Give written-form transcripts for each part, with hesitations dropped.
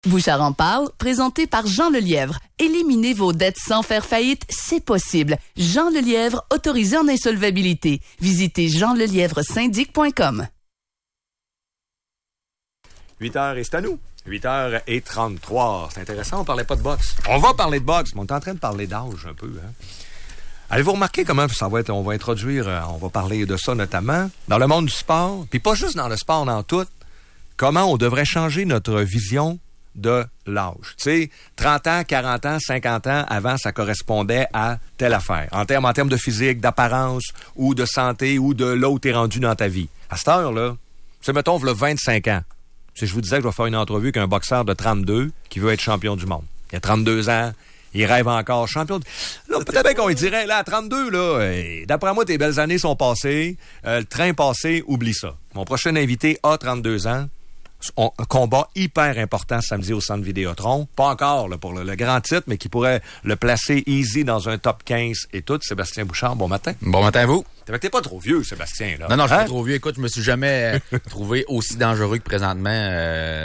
Bouchard en parle, présenté par Jean Lelièvre. Éliminez vos dettes sans faire faillite, c'est possible. Jean Lelièvre, autorisé en insolvabilité. Visitez jeanlelièvresyndic.com. 8h et c'est à nous. 8h33. C'est intéressant, on parlait pas de boxe. On va parler de boxe, mais on est en train de parler d'âge un peu. Hein? Allez-vous remarquer comment ça va être, on va introduire, on va parler de ça notamment, dans le monde du sport, puis pas juste dans le sport, dans tout, comment on devrait changer notre vision de l'âge. Tu sais, 30 ans, 40 ans, 50 ans, avant, ça correspondait à telle affaire. En termes de physique, d'apparence, ou de santé, ou de là où t'es rendu dans ta vie. À cette heure-là, c'est mettons, v'là 25 ans. Si je vous disais que je vais faire une entrevue avec un boxeur de 32 qui veut être champion du monde. Il a 32 ans, il rêve encore champion. Là, peut-être bien qu'on lui dirait, là, à 32, là, d'après moi, tes belles années sont passées, le train passé, oublie ça. Mon prochain invité a 32 ans. Un combat hyper important samedi au Centre Vidéotron. Pas encore là, pour le grand titre, mais qui pourrait le placer easy dans un top 15 et tout. Sébastien Bouchard, bon matin. Bon matin à vous. T'es pas trop vieux, Sébastien, là. Non, je suis pas trop vieux. Écoute, je me suis jamais trouvé aussi dangereux que présentement.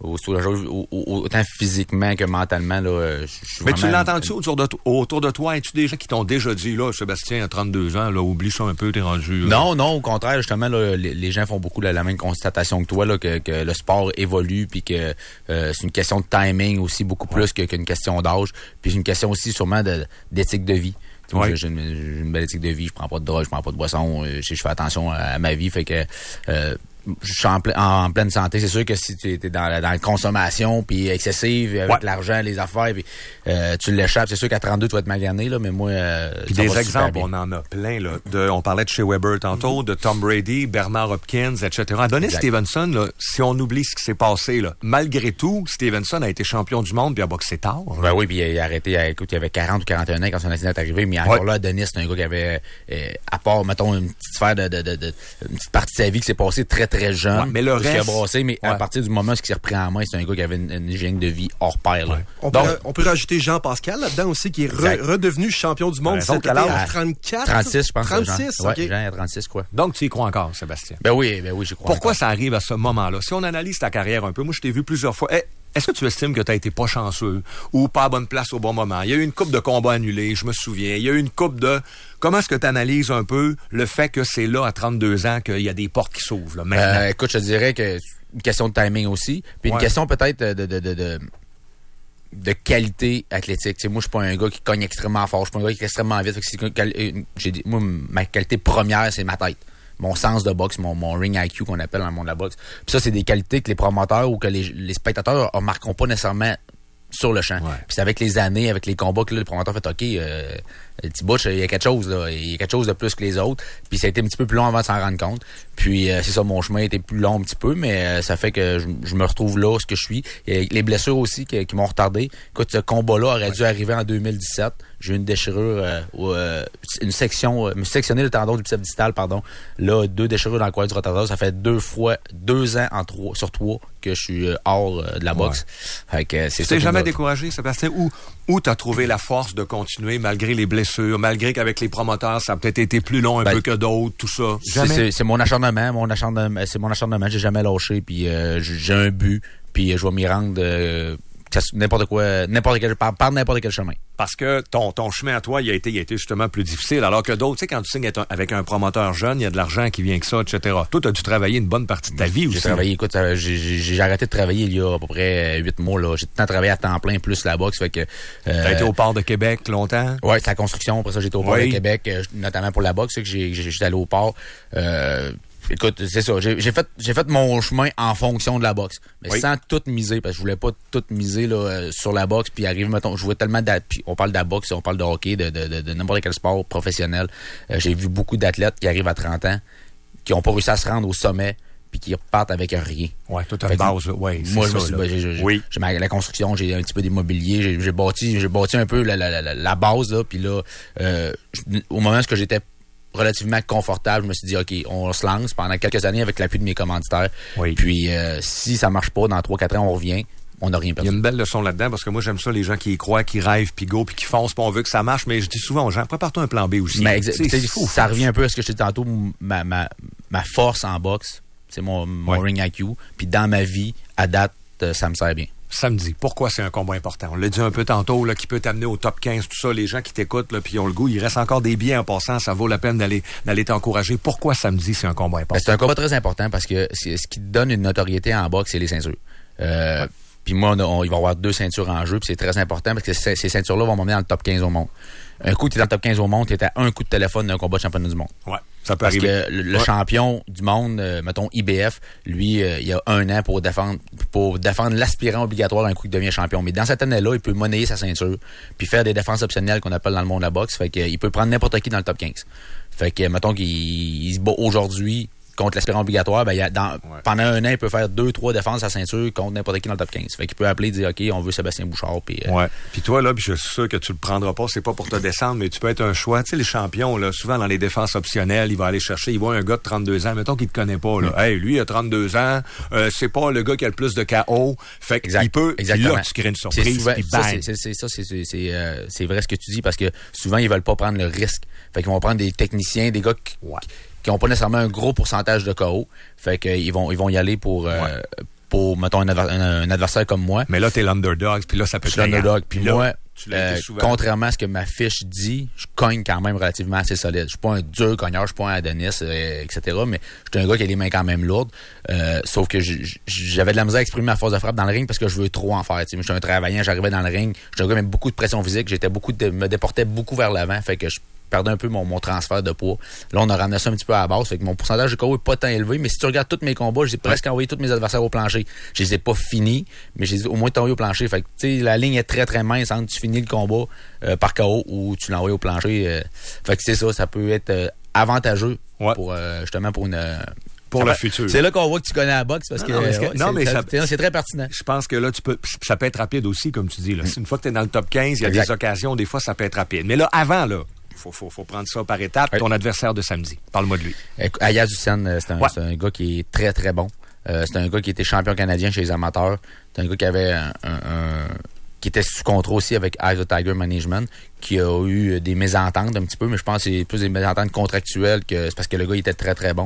Autant physiquement que mentalement. Là, mais tu l'entends-tu autour de toi? Es-tu des gens qui t'ont déjà dit, là, Sébastien, à 32 ans, là, oublie ça un peu, t'es rendu... Non, au contraire, justement, là, les gens font beaucoup la même constatation que toi, là, que le sport évolue, puis que c'est une question de timing aussi, beaucoup plus qu'une question d'âge. Puis c'est une question aussi sûrement d'éthique de vie. Ouais. J'ai une belle éthique de vie, je prends pas de drogue, je prends pas de boisson, je fais attention à ma vie, fait que... je suis en pleine santé. C'est sûr que si tu es dans la consommation puis excessive avec l'argent, les affaires, puis tu l'échappes, c'est sûr qu'à 32 tu vas être magané là, mais moi puis des exemples, on en a plein là. On parlait de chez Weber tantôt, de Tom Brady, Bernard Hopkins, etc. Adonis Stevenson, là, si on oublie ce qui s'est passé là, malgré tout, Stevenson a été champion du monde puis a boxé tard. Ben oui, puis il a arrêté, écoute, il avait 40 ou 41 ans quand son accident est arrivé, mais encore là, Adonis, c'est un gars qui avait à part mettons une petite sphère de une petite partie de sa vie qui s'est passée très jeune, mais le reste, qui a brassé, mais à partir du moment où il s'est repris en main, c'est un gars qui avait une hygiène de vie hors pair. Là. On peut rajouter Jean-Pascal là-dedans aussi, qui est redevenu champion du monde cette année à 34. 36, je pense. 36, OK. Ouais, Jean à 36, quoi. Donc, tu y crois encore, Sébastien? Ben oui, j'y crois. Pourquoi ça arrive à ce moment-là? Si on analyse ta carrière un peu, moi, je t'ai vu plusieurs fois. Est-ce que tu estimes que tu as été pas chanceux ou pas à bonne place au bon moment? Il y a eu une couple de combats annulés, je me souviens. Il y a eu une couple de... Comment est-ce que tu analyses un peu le fait que c'est là, à 32 ans, qu'il y a des portes qui s'ouvrent? Là, maintenant? Écoute, je te dirais que c'est une question de timing aussi. Puis une question peut-être de qualité athlétique. Tu sais, moi, je suis pas un gars qui cogne extrêmement fort. Je suis pas un gars qui est extrêmement vite. Moi, ma qualité première, c'est ma tête. Mon sens de boxe, mon ring IQ qu'on appelle dans le monde de la boxe. Puis ça, c'est des qualités que les promoteurs ou que les spectateurs ne remarqueront pas nécessairement sur le champ. Puis c'est avec les années, avec les combats que là, le promoteur fait OK, le petit Butch, il y a quelque chose là, il y a quelque chose de plus que les autres. Puis ça a été un petit peu plus long avant de s'en rendre compte. Puis c'est ça, mon chemin a été plus long un petit peu, mais ça fait que je me retrouve là où ce que je suis. Et les blessures aussi qui m'ont retardé. Écoute, ce combat-là aurait dû arriver en 2017. J'ai eu une déchirure, me sectionner le tendon du biceps distal, pardon. Là, 2 déchirures dans le coin du rotateur. Ça fait 2 ans sur 3 que je suis hors de la boxe. Fait que c'est ça. Tu t'es jamais découragé, Sébastien? Où t'as trouvé la force de continuer malgré les blessures, malgré qu'avec les promoteurs, ça a peut-être été plus long un peu que d'autres, tout ça? C'est mon acharnement. C'est mon acharnement. J'ai jamais lâché, puis j'ai un but, puis je vais m'y rendre... n'importe quel chemin. Parce que ton chemin à toi, il a été justement plus difficile, alors que d'autres, tu sais, quand tu signes avec un promoteur jeune, il y a de l'argent qui vient que ça, etc. Toi, tu as dû travailler une bonne partie de ta vie aussi. J'ai travaillé, écoute, j'ai arrêté de travailler il y a à peu près 8 mois, là. J'ai tout le temps travaillé à temps plein, plus la boxe, fait que... T'as été au port de Québec longtemps? Ouais, c'est la construction, après ça, j'étais au port de Québec, notamment pour la boxe, que j'étais allé au port, écoute, c'est ça. J'ai fait mon chemin en fonction de la boxe. Mais sans tout miser, parce que je voulais pas tout miser là, sur la boxe. Puis mettons, je vois tellement puis on parle de la boxe, on parle de hockey, de n'importe quel sport professionnel. J'ai vu beaucoup d'athlètes qui arrivent à 30 ans, qui ont pas réussi à se rendre au sommet, puis qui repartent avec rien. Ouais, tout à base, ouais. Moi, j'ai la construction, j'ai un petit peu d'immobilier, j'ai bâti un peu la base, là, puis là, au moment où j'étais relativement confortable, je me suis dit, OK, on se lance pendant quelques années avec l'appui de mes commanditaires. Oui. Puis, si ça marche pas, dans 3-4 ans, on revient. On n'a rien perdu. Il y a une belle leçon là-dedans, parce que moi, j'aime ça, les gens qui y croient, qui rêvent, puis go, puis qui foncent, puis on veut que ça marche, mais je dis souvent aux gens, prépare-toi un plan B aussi. Mais ça revient un peu à ce que je disais tantôt, ma force en boxe, c'est mon ring IQ, puis dans ma vie, à date, ça me sert bien. samedi, pourquoi c'est un combat important? On l'a dit un peu tantôt, là, qui peut t'amener au top 15, tout ça, les gens qui t'écoutent, là, puis ont le goût, il reste encore des billets en passant, ça vaut la peine d'aller t'encourager. Pourquoi samedi, c'est un combat important? C'est un combat très important parce que ce qui te donne une notoriété en boxe, c'est les ceintures. Puis moi, il va y avoir 2 ceintures en jeu, puis c'est très important parce que ces ceintures-là vont m'emmener dans le top 15 au monde. Un coup, tu es dans le top 15 au monde, tu es à un coup de téléphone d'un combat de championnat du monde. Ouais, ça peut arriver. Parce que le champion du monde, mettons IBF, lui, il y a 1 an pour défendre l'aspirant obligatoire un coup qui devient champion. Mais dans cette année-là, il peut monnayer sa ceinture, puis faire des défenses optionnelles qu'on appelle dans le monde de la boxe. Fait qu'il peut prendre n'importe qui dans le top 15. Fait que, mettons qu'il se bat aujourd'hui contre l'aspirant obligatoire, pendant 1 an, il peut faire 2-3 défenses à ceinture contre n'importe qui dans le top 15. Fait qu'il peut appeler et dire, OK, on veut Sébastien Bouchard. Puis toi, là, je suis sûr que tu le prendras pas, c'est pas pour te descendre, mais tu peux être un choix. Tu sais, les champions, là, souvent dans les défenses optionnelles, il va aller chercher, il voit un gars de 32 ans, mettons qu'il te connaît pas, là. Hey, lui, il a 32 ans, c'est pas le gars qui a le plus de KO. Fait qu'il peut, exactement. Là, tu crées une surprise, puis bang. C'est vrai ce que tu dis, parce que souvent, ils veulent pas prendre le risque. Fait qu'ils vont prendre des techniciens, des gars qui n'ont pas nécessairement un gros pourcentage de KO. Fait qu'ils vont y aller pour mettons, un adversaire comme moi. Mais là, t'es l'underdog, puis là, ça peut être l'underdog. Puis moi, contrairement à ce que ma fiche dit, je cogne quand même relativement assez solide. Je suis pas un dur cogneur, je suis pas un Adonis, etc. Mais je suis un gars qui a les mains quand même lourdes. Sauf que j'avais de la misère à exprimer ma force de frappe dans le ring parce que je veux trop en faire. Moi, je suis un travaillant, j'arrivais dans le ring. J'étais un gars avec beaucoup de pression physique. Me déportais beaucoup vers l'avant. Fait que je perdais un peu mon transfert de poids. Là, on a ramené ça un petit peu à la base. Fait que mon pourcentage de KO est pas tant élevé, mais si tu regardes tous mes combats, j'ai presque envoyé tous mes adversaires au plancher. Je les ai pas finis, mais je les ai au moins envoyés au plancher. Fait que, tu sais, la ligne est très, très mince entre tu finis le combat par KO ou tu l'envoies au plancher. Fait que c'est ça peut être avantageux pour justement pour le futur. C'est là qu'on voit que tu connais la boxe parce c'est très pertinent. Je pense que là, ça peut être rapide aussi, comme tu dis. Là. Une fois que tu es dans le top 15, il y a des occasions, des fois, ça peut être rapide. Mais là, avant, là, faut prendre ça par étapes. Ton adversaire de samedi, parle-moi de lui. Ayaz Hussein, c'est un gars qui est très, très bon. C'est un gars qui était champion canadien chez les amateurs. C'est un gars qui avait qui était sous contrat aussi avec Eyes of Tiger Management, qui a eu des mésententes un petit peu, mais je pense que c'est plus des mésententes contractuelles que c'est parce que le gars il était très, très bon.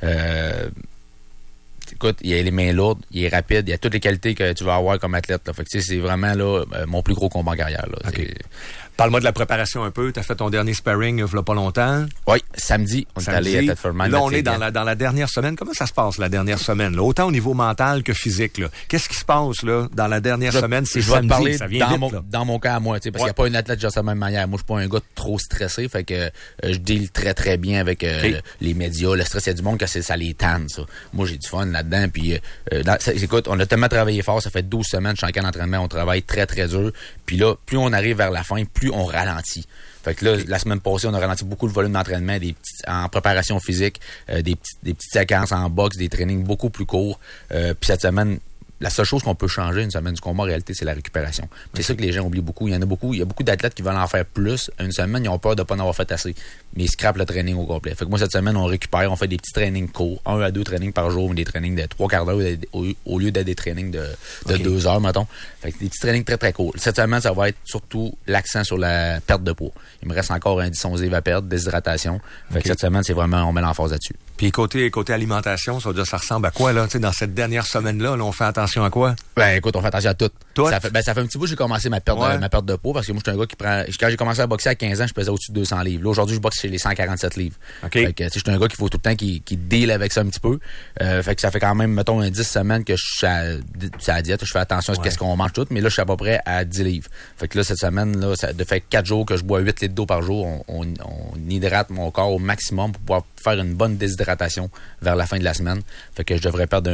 Écoute, il a les mains lourdes, il est rapide, il a toutes les qualités que tu vas avoir comme athlète. Là. Fait que, c'est vraiment là mon plus gros combat en carrière. Là. Okay. Parle-moi de la préparation un peu. Tu as fait ton dernier sparring il y a pas longtemps. Oui, samedi. On est allé à Thetford-Mines. Là, on est dans la dernière semaine. Comment ça se passe, la dernière semaine? Là? Autant au niveau mental que physique. Là. Qu'est-ce qui se passe là, dans la dernière semaine? C'est je vais samedi, te parler ça vient dans mon cas à moi. Parce qu'il n'y a pas une athlète de la même manière. Moi, je suis pas un gars trop stressé. Fait que je deal très, très bien avec les médias. Le stress, il y a du monde que ça les tanne, ça. Moi, j'ai du fun là-dedans. Puis, écoute, on a tellement travaillé fort. Ça fait 12 semaines, je suis en camp d'entraînement. On travaille très, très dur. Puis là, plus on arrive vers la fin, plus on ralentit. Fait que là, la semaine passée, on a ralenti beaucoup le volume d'entraînement, en préparation physique, des petites séquences en boxe, des trainings beaucoup plus courts. Puis cette semaine, la seule chose qu'on peut changer une semaine du combat, en réalité, c'est la récupération. C'est ça que les gens oublient beaucoup. Il y a beaucoup d'athlètes qui veulent en faire plus. Une semaine, ils ont peur de pas en avoir fait assez. Mais ils scrapent le training au complet. Fait que moi, cette semaine, on récupère, on fait des petits trainings courts, 1 à 2 trainings par jour, mais des trainings de 3/4 d'heure au lieu d'être des trainings de 2 heures, mettons. Fait que des petits trainings très, très courts. Cette semaine, ça va être surtout l'accent sur la perte de poids. Il me reste encore un 10-11 livres à perdre, déshydratation. Fait que cette semaine, c'est vraiment, on met l'emphase là-dessus. Puis côté alimentation, ça veut dire ça ressemble à quoi, là? Tu sais, dans cette dernière semaine-là, on fait attention à quoi? Ben, écoute, on fait attention à tout. Ça fait un petit bout que j'ai commencé ma perte de poids parce que moi, je suis un gars qui quand j'ai commencé à boxer à 15 ans, je pesais au-dessus de 200 livres. Là, aujourd'hui, je boxe chez les 147 livres. Okay. Fait que, tu sais, je suis un gars qui faut tout le temps qui deal avec ça un petit peu. Fait que ça fait quand même, mettons, 10 semaines que je suis à la diète. Je fais attention à ce qu'on mange tout, mais là, je suis à peu près à 10 livres. Fait que là, cette semaine, là, ça fait 4 jours que je bois 8 litres d'eau par jour. On hydrate mon corps au maximum pour pouvoir faire une bonne déshydratation vers la fin de la semaine. Fait que je devrais perdre,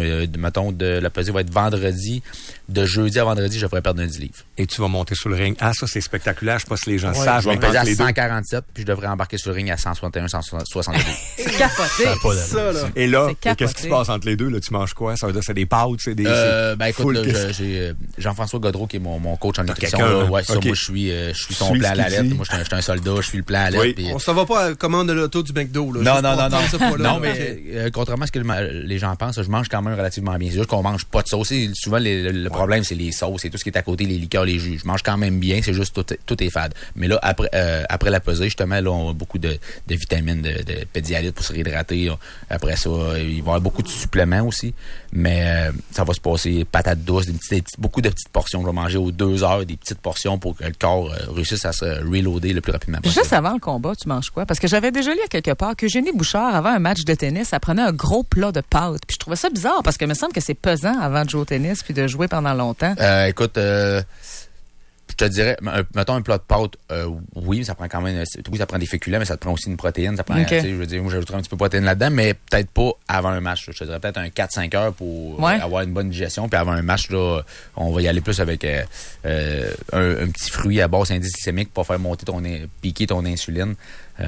la pesée va être vendredi. De jeudi à vendredi, je devrais perdre un 10 livres. Et tu vas monter sur le ring. Ah, ça, c'est spectaculaire. Je sais pas si les gens savent. Je vais peser à 147, puis je devrais embarquer sur le ring à 161, 162. C'est capoté. Ça, là. Et là, qu'est-ce qui se passe entre les deux? Là, tu manges quoi? Ça veut dire c'est des pâtes, c'est des... écoute, là, j'ai Jean-François Godreau qui est mon coach en nutrition. Moi, je suis son plan à la lettre. Moi, je suis un soldat, je suis le plan à la lettre. On s'en va pas à la commande de l'auto du McDo. Là. Non. Non, mais contrairement à ce que les gens pensent, je mange quand même relativement bien. C'est juste qu'on mange pas de sauce. souvent, le problème, c'est les sauces et tout ce qui est à côté, les liqueurs, les jus. Je mange quand même bien, c'est juste tout est fade. Mais là, après la pesée, justement, là, on a beaucoup de vitamines, de pédialyte pour se réhydrater. Après ça, il va y avoir beaucoup de suppléments aussi. Mais ça va se passer patates douces, beaucoup de petites portions. Je vais manger aux 2 heures des petites portions pour que le corps réussisse à se reloader le plus rapidement possible. Juste avant le combat, tu manges quoi? Parce que j'avais déjà lu à quelque part qu'Eugénie Bouchard, avant un match de tennis, elle prenait un gros plat de pâtes. Puis je trouvais ça bizarre parce que il me semble que c'est pesant avant de jouer au tennis puis de jouer pendant longtemps. Écoute, je te dirais, mettons un plat de pâtes, oui, ça prend quand même, oui, ça prend des féculents, mais ça te prend aussi une protéine. Ça prend, tu sais, je veux dire, moi, j'ajouterais un petit peu de protéine là-dedans, mais peut-être pas avant un match. Je te dirais peut-être un 4-5 heures pour avoir une bonne digestion. Puis avant un match, là, on va y aller plus avec un petit fruit à basse indice glycémique pour faire monter piquer ton insuline. Je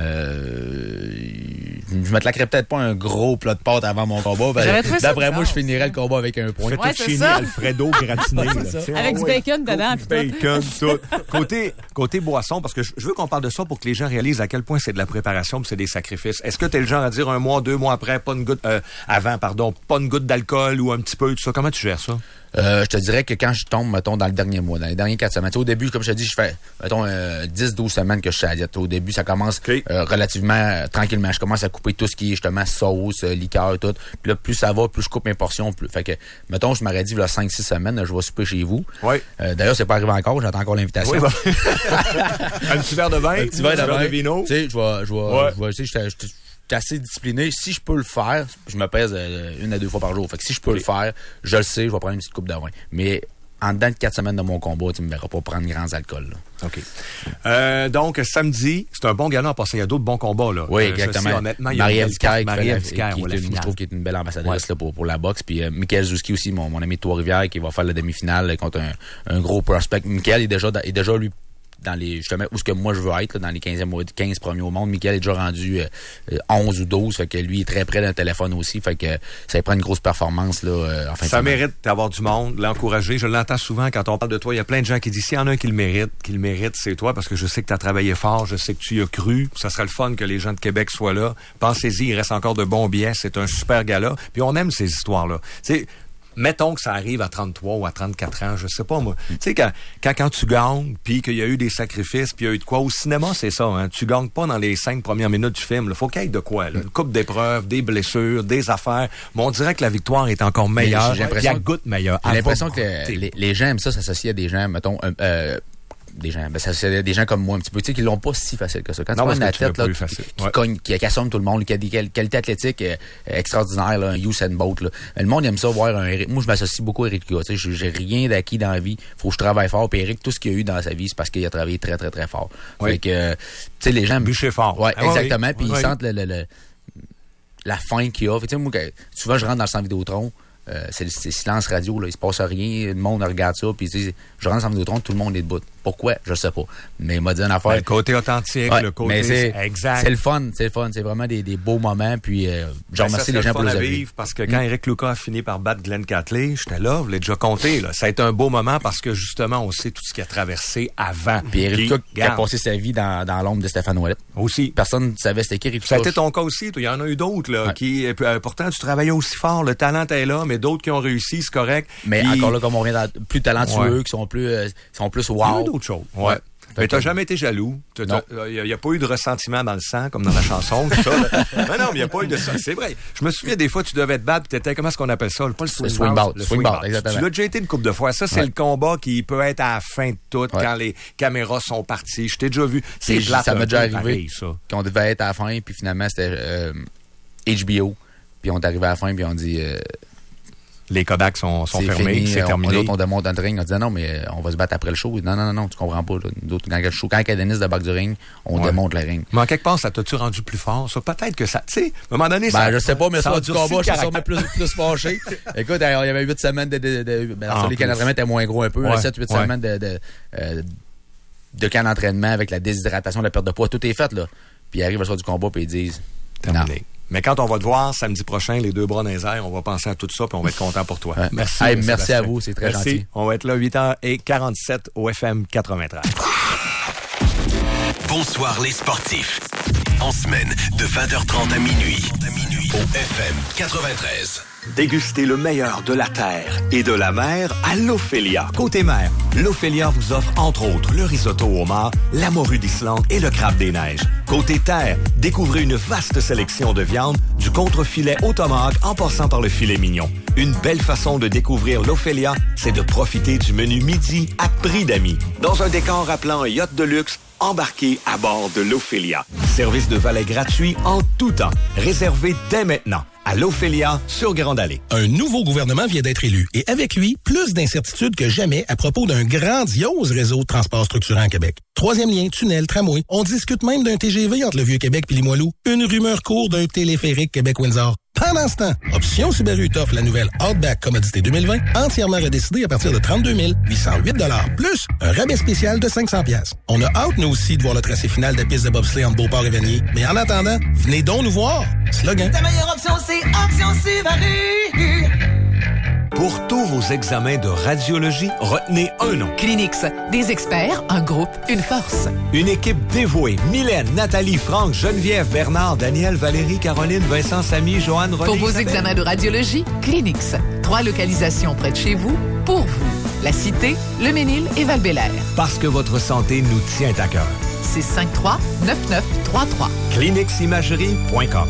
me claquerais peut-être pas un gros plat de pâtes avant mon combat. D'après moi, je finirais le combat avec un point. Fettuccine Alfredo gratiné. Avec du bacon dedans. Bacon, tout. Côté boisson, parce que je veux qu'on parle de ça pour que les gens réalisent à quel point c'est de la préparation puis c'est des sacrifices. Est-ce que t'es le genre à dire 1 mois, 2 mois après, pas une goutte pas une goutte d'alcool ou un petit peu, tout ça? Comment tu gères ça? Je te dirais que quand je tombe, mettons, dans le dernier mois, dans les dernières 4 semaines, au début, comme je te dis, je fais, mettons, 10-12 semaines que je suis à la diète. Au début, ça commence relativement tranquillement. Je commence à couper tout ce qui est, justement, sauce, liqueur, tout. Puis là, plus ça va, plus je coupe mes portions. Plus. Fait que, mettons, je m'aurais dit, là, 5-6 semaines, là, je vais souper chez vous. Oui. D'ailleurs, c'est pas arrivé encore, j'attends encore l'invitation. Oui, un petit verre de vin, un petit verre de vino. Tu sais, je suis assez discipliné. Si je peux le faire, je me pèse 1 à 2 fois par jour. Fait que si je peux le faire, je le sais, je vais prendre une petite coupe de vin. Mais en dedans de 4 semaines de mon combat, tu me verras pas prendre grands alcools. Là. OK. Donc, samedi, c'est un bon gagnant à passer. Il y a d'autres bons combats. Là. Oui, exactement. Marie-Ève Dicaire, je trouve qu'elle est une belle ambassadrice là, pour la boxe. Puis Michael Zouski aussi, mon ami de Trois-Rivières, qui va faire la demi-finale contre un gros prospect. Michael est déjà lui, dans les, justement, où ce que moi je veux être, là, dans les 15 premiers au monde. Michael est déjà rendu 11 ou 12, fait que lui est très près d'un téléphone aussi, fait que ça prend une grosse performance, là, en fin de ça semaine. Mérite d'avoir du monde, l'encourager. Je l'entends souvent quand on parle de toi. Il y a plein de gens qui disent, s'il y en a un qui le mérite, c'est toi, parce que je sais que tu as travaillé fort, je sais que tu y as cru. Ça serait le fun que les gens de Québec soient là. Pensez-y, il reste encore de bons billets. C'est un super gala. Puis on aime ces histoires-là. C'est mettons que ça arrive à 33 ou à 34 ans, je sais pas moi. Tu sais, quand tu gagnes, puis qu'il y a eu des sacrifices, puis il y a eu de quoi. Au cinéma, c'est ça, hein. Tu gagnes pas dans les 5 premières minutes du film. Il faut qu'il y ait de quoi, là. Une coupe d'épreuves, des blessures, des affaires. Mais on dirait que la victoire est encore meilleure. Puis elle goûte meilleure. J'ai l'impression que les gens aiment ça s'associer à des gens, mettons... des gens comme moi un petit peu, tu sais, qui l'ont pas si facile que ça. Quand tu vois un athlète là, qui cogne, qui assomme tout le monde, qui a des qualités athlétiques extraordinaires, là, un Usain Bolt, là. Le monde aime ça voir moi je m'associe beaucoup à Eric Lucas, tu sais, j'ai rien d'acquis dans la vie, faut que je travaille fort, puis Eric, tout ce qu'il a eu dans sa vie, c'est parce qu'il a travaillé très très très fort. Fait que tu sais, les gens bûcher fort. Ouais, exactement, puis ils sentent la faim qu'il a. Tu sais, moi souvent je rentre dans le centre Vidéotron, c'est silence radio, là, il se passe rien, le monde regarde ça, puis je rentre dans le centre Vidéotron, tout le monde est debout. Pourquoi? Je sais pas. Mais il m'a dit une affaire. Le côté authentique, le côté exact. C'est le fun. C'est vraiment des beaux moments. Puis, je remercie les gens pour les vivre. Parce que quand Eric Lucas a fini par battre Glenn Catley, j'étais là, je l'ai déjà compté, là. Ça a été un beau moment parce que justement, on sait tout ce qu'il a traversé avant. Puis Eric Lucas qui a passé sa vie dans l'ombre de Stéphane Ouellet. Aussi. Personne ne savait c'était qui Eric Lucas. Ça a été ton cas aussi. Il y en a eu d'autres, là, qui, pourtant, tu travaillais aussi fort. Le talent est là, mais d'autres qui ont réussi, c'est correct. Mais encore là, comme on vient plus talentueux, qui sont plus wow. Il y a eu d'autres choses. Ouais. Mais t'as jamais été jaloux. Il n'y a pas eu de ressentiment dans le sang, comme dans la chanson. Tout ça, non, mais il n'y a pas eu de ça. C'est vrai. Je me souviens des fois, tu devais te battre, tu étais, comment est-ce qu'on appelle ça? Pas le swing ball. Le swing ball, exactement. Tu l'as déjà été une couple de fois. Ça, c'est le combat qui peut être à la fin de tout, quand les caméras sont parties. Je t'ai déjà vu. C'est plate. Ça m'a déjà arrivé qu'on devait être à la fin, puis finalement, c'était HBO. Puis on est arrivé à la fin, puis on dit... les Kodaks sont fermés, c'est terminé. On demande dans le ring, on dit non, mais on va se battre après le show. Non, tu comprends pas. Nous autres, quand il y a Denis de back du ring, on démonte le ring. Mais en quelque part, ça t'a-tu rendu plus fort? Ça, peut-être que ça, tu sais, à un moment donné, ça. Je sais pas, mais ça du combat, je suis sûrement plus fâché. Écoute, il y avait 8 semaines les camps d'entraînement étaient moins gros un peu, 7-8 semaines de camp d'entraînement avec la déshydratation, la perte de poids, tout est fait, là. Puis ils arrivent le soir du combat, puis ils disent, terminé. Non. Mais quand on va te voir samedi prochain, les 2 bras dans les airs, on va penser à tout ça puis on va être content pour toi. Merci. Merci à vous, c'est très gentil. On va être là 8h47 au FM 93. Bonsoir les sportifs. En semaine de 20h30 à minuit au FM 93. Dégustez le meilleur de la terre et de la mer à l'Ophélia. Côté mer, l'Ophélia vous offre entre autres le risotto au homard, la morue d'Islande et le crabe des neiges. Côté terre, découvrez une vaste sélection de viande, du contrefilet au tomahawk en passant par le filet mignon. Une belle façon de découvrir l'Ophélia, c'est de profiter du menu midi à prix d'amis. Dans un décor rappelant un yacht de luxe, embarquez à bord de l'Ophélia. Service de valet gratuit en tout temps. Réservé dès maintenant à l'Ophélia sur Grande Allée. Un nouveau gouvernement vient d'être élu et avec lui, plus d'incertitudes que jamais à propos d'un grandiose réseau de transport structurant à Québec. 3e lien, tunnel, tramway. On discute même d'un TGV entre le Vieux-Québec et Limoilou. Une rumeur court d'un téléphérique Québec-Windsor. Pendant ce temps, Option Subaru t'offre la nouvelle Outback Commodité 2020, entièrement redécidée à partir de 32 808 $, plus un rabais spécial de 500 $. On a hâte, nous aussi, de voir le tracé final de la piste de bobsleigh entre Beauport et Vanier. Mais en attendant, venez donc nous voir. Slogan. Ta meilleure option, c'est Option Subaru. Pour tous vos examens de radiologie, retenez un nom. Clinix. Des experts, un groupe, une force. Une équipe dévouée. Mylène, Nathalie, Franck, Geneviève, Bernard, Daniel, Valérie, Caroline, Vincent, Samy, Joanne, René. Pour vos Isabelle. examens de radiologie, Clinix. 3 localisations près de chez vous, pour vous. La Cité, Le Ménil et Val-Bélair. Parce que votre santé nous tient à cœur. 653-9933. Cliniximagerie.com.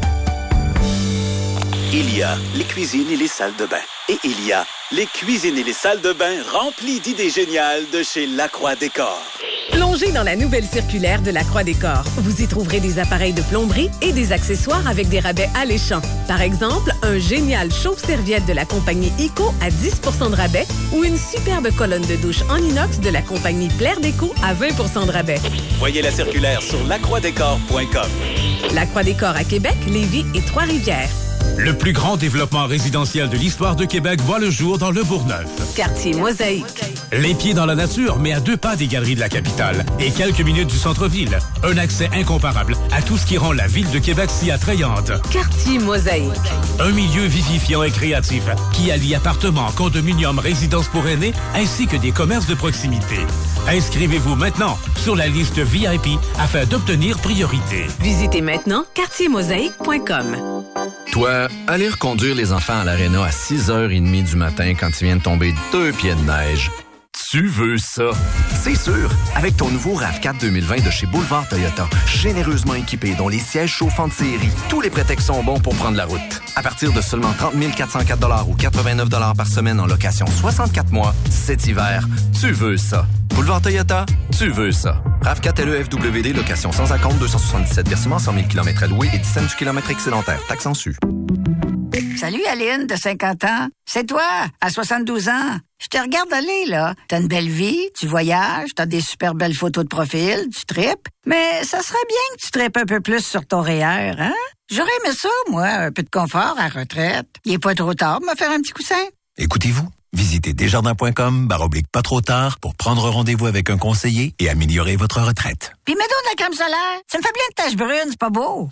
Il y a les cuisines et les salles de bain. Et il y a les cuisines et les salles de bain remplies d'idées géniales de chez Lacroix Décor. Plongez dans la nouvelle circulaire de Lacroix Décor. Vous y trouverez des appareils de plomberie et des accessoires avec des rabais alléchants. Par exemple, un génial chauffe-serviette de la compagnie ICO à 10 % de rabais ou une superbe colonne de douche en inox de la compagnie Plaire Déco à 20 % de rabais. Voyez la circulaire sur lacroixdécor.com. Lacroix Décor à Québec, Lévis et Trois-Rivières. Le plus grand développement résidentiel de l'histoire de Québec voit le jour dans le Bourgneuf. Quartier Mosaïque. Les pieds dans la nature, mais à 2 pas des galeries de la capitale et quelques minutes du centre-ville. Un accès incomparable à tout ce qui rend la ville de Québec si attrayante. Quartier Mosaïque. Un milieu vivifiant et créatif qui allie appartements, condominiums, résidences pour aînés ainsi que des commerces de proximité. Inscrivez-vous maintenant sur la liste VIP afin d'obtenir priorité. Visitez maintenant quartiermosaïque.com. Toi, aller reconduire les enfants à l'aréna à 6h30 du matin quand il vient de tomber 2 pieds de neige. Tu veux ça? C'est sûr! Avec ton nouveau RAV4 2020 de chez Boulevard Toyota, généreusement équipé, dont les sièges chauffants de série, tous les prétextes sont bons pour prendre la route. À partir de seulement 30 404 $ ou 89 $ par semaine en location 64 mois, cet hiver, tu veux ça. Boulevard Toyota, tu veux ça. RAV4 LEFWD, location sans acompte, 277 versements, 100 000 km à louer et 10 cents du kilomètre excédentaire. Taxe en su. Salut Aline, de 50 ans. C'est toi, à 72 ans. Je te regarde aller, là. T'as une belle vie, tu voyages, t'as des super belles photos de profil, tu tripes. Mais ça serait bien que tu tripes un peu plus sur ton REER, hein? J'aurais aimé ça, moi, un peu de confort à retraite. Il est pas trop tard de me faire un petit coussin. Écoutez-vous, visitez desjardins.com/pas trop tard pour prendre rendez-vous avec un conseiller et améliorer votre retraite. Puis mets donc de la crème solaire. Ça me fait plein de taches brunes, c'est pas beau.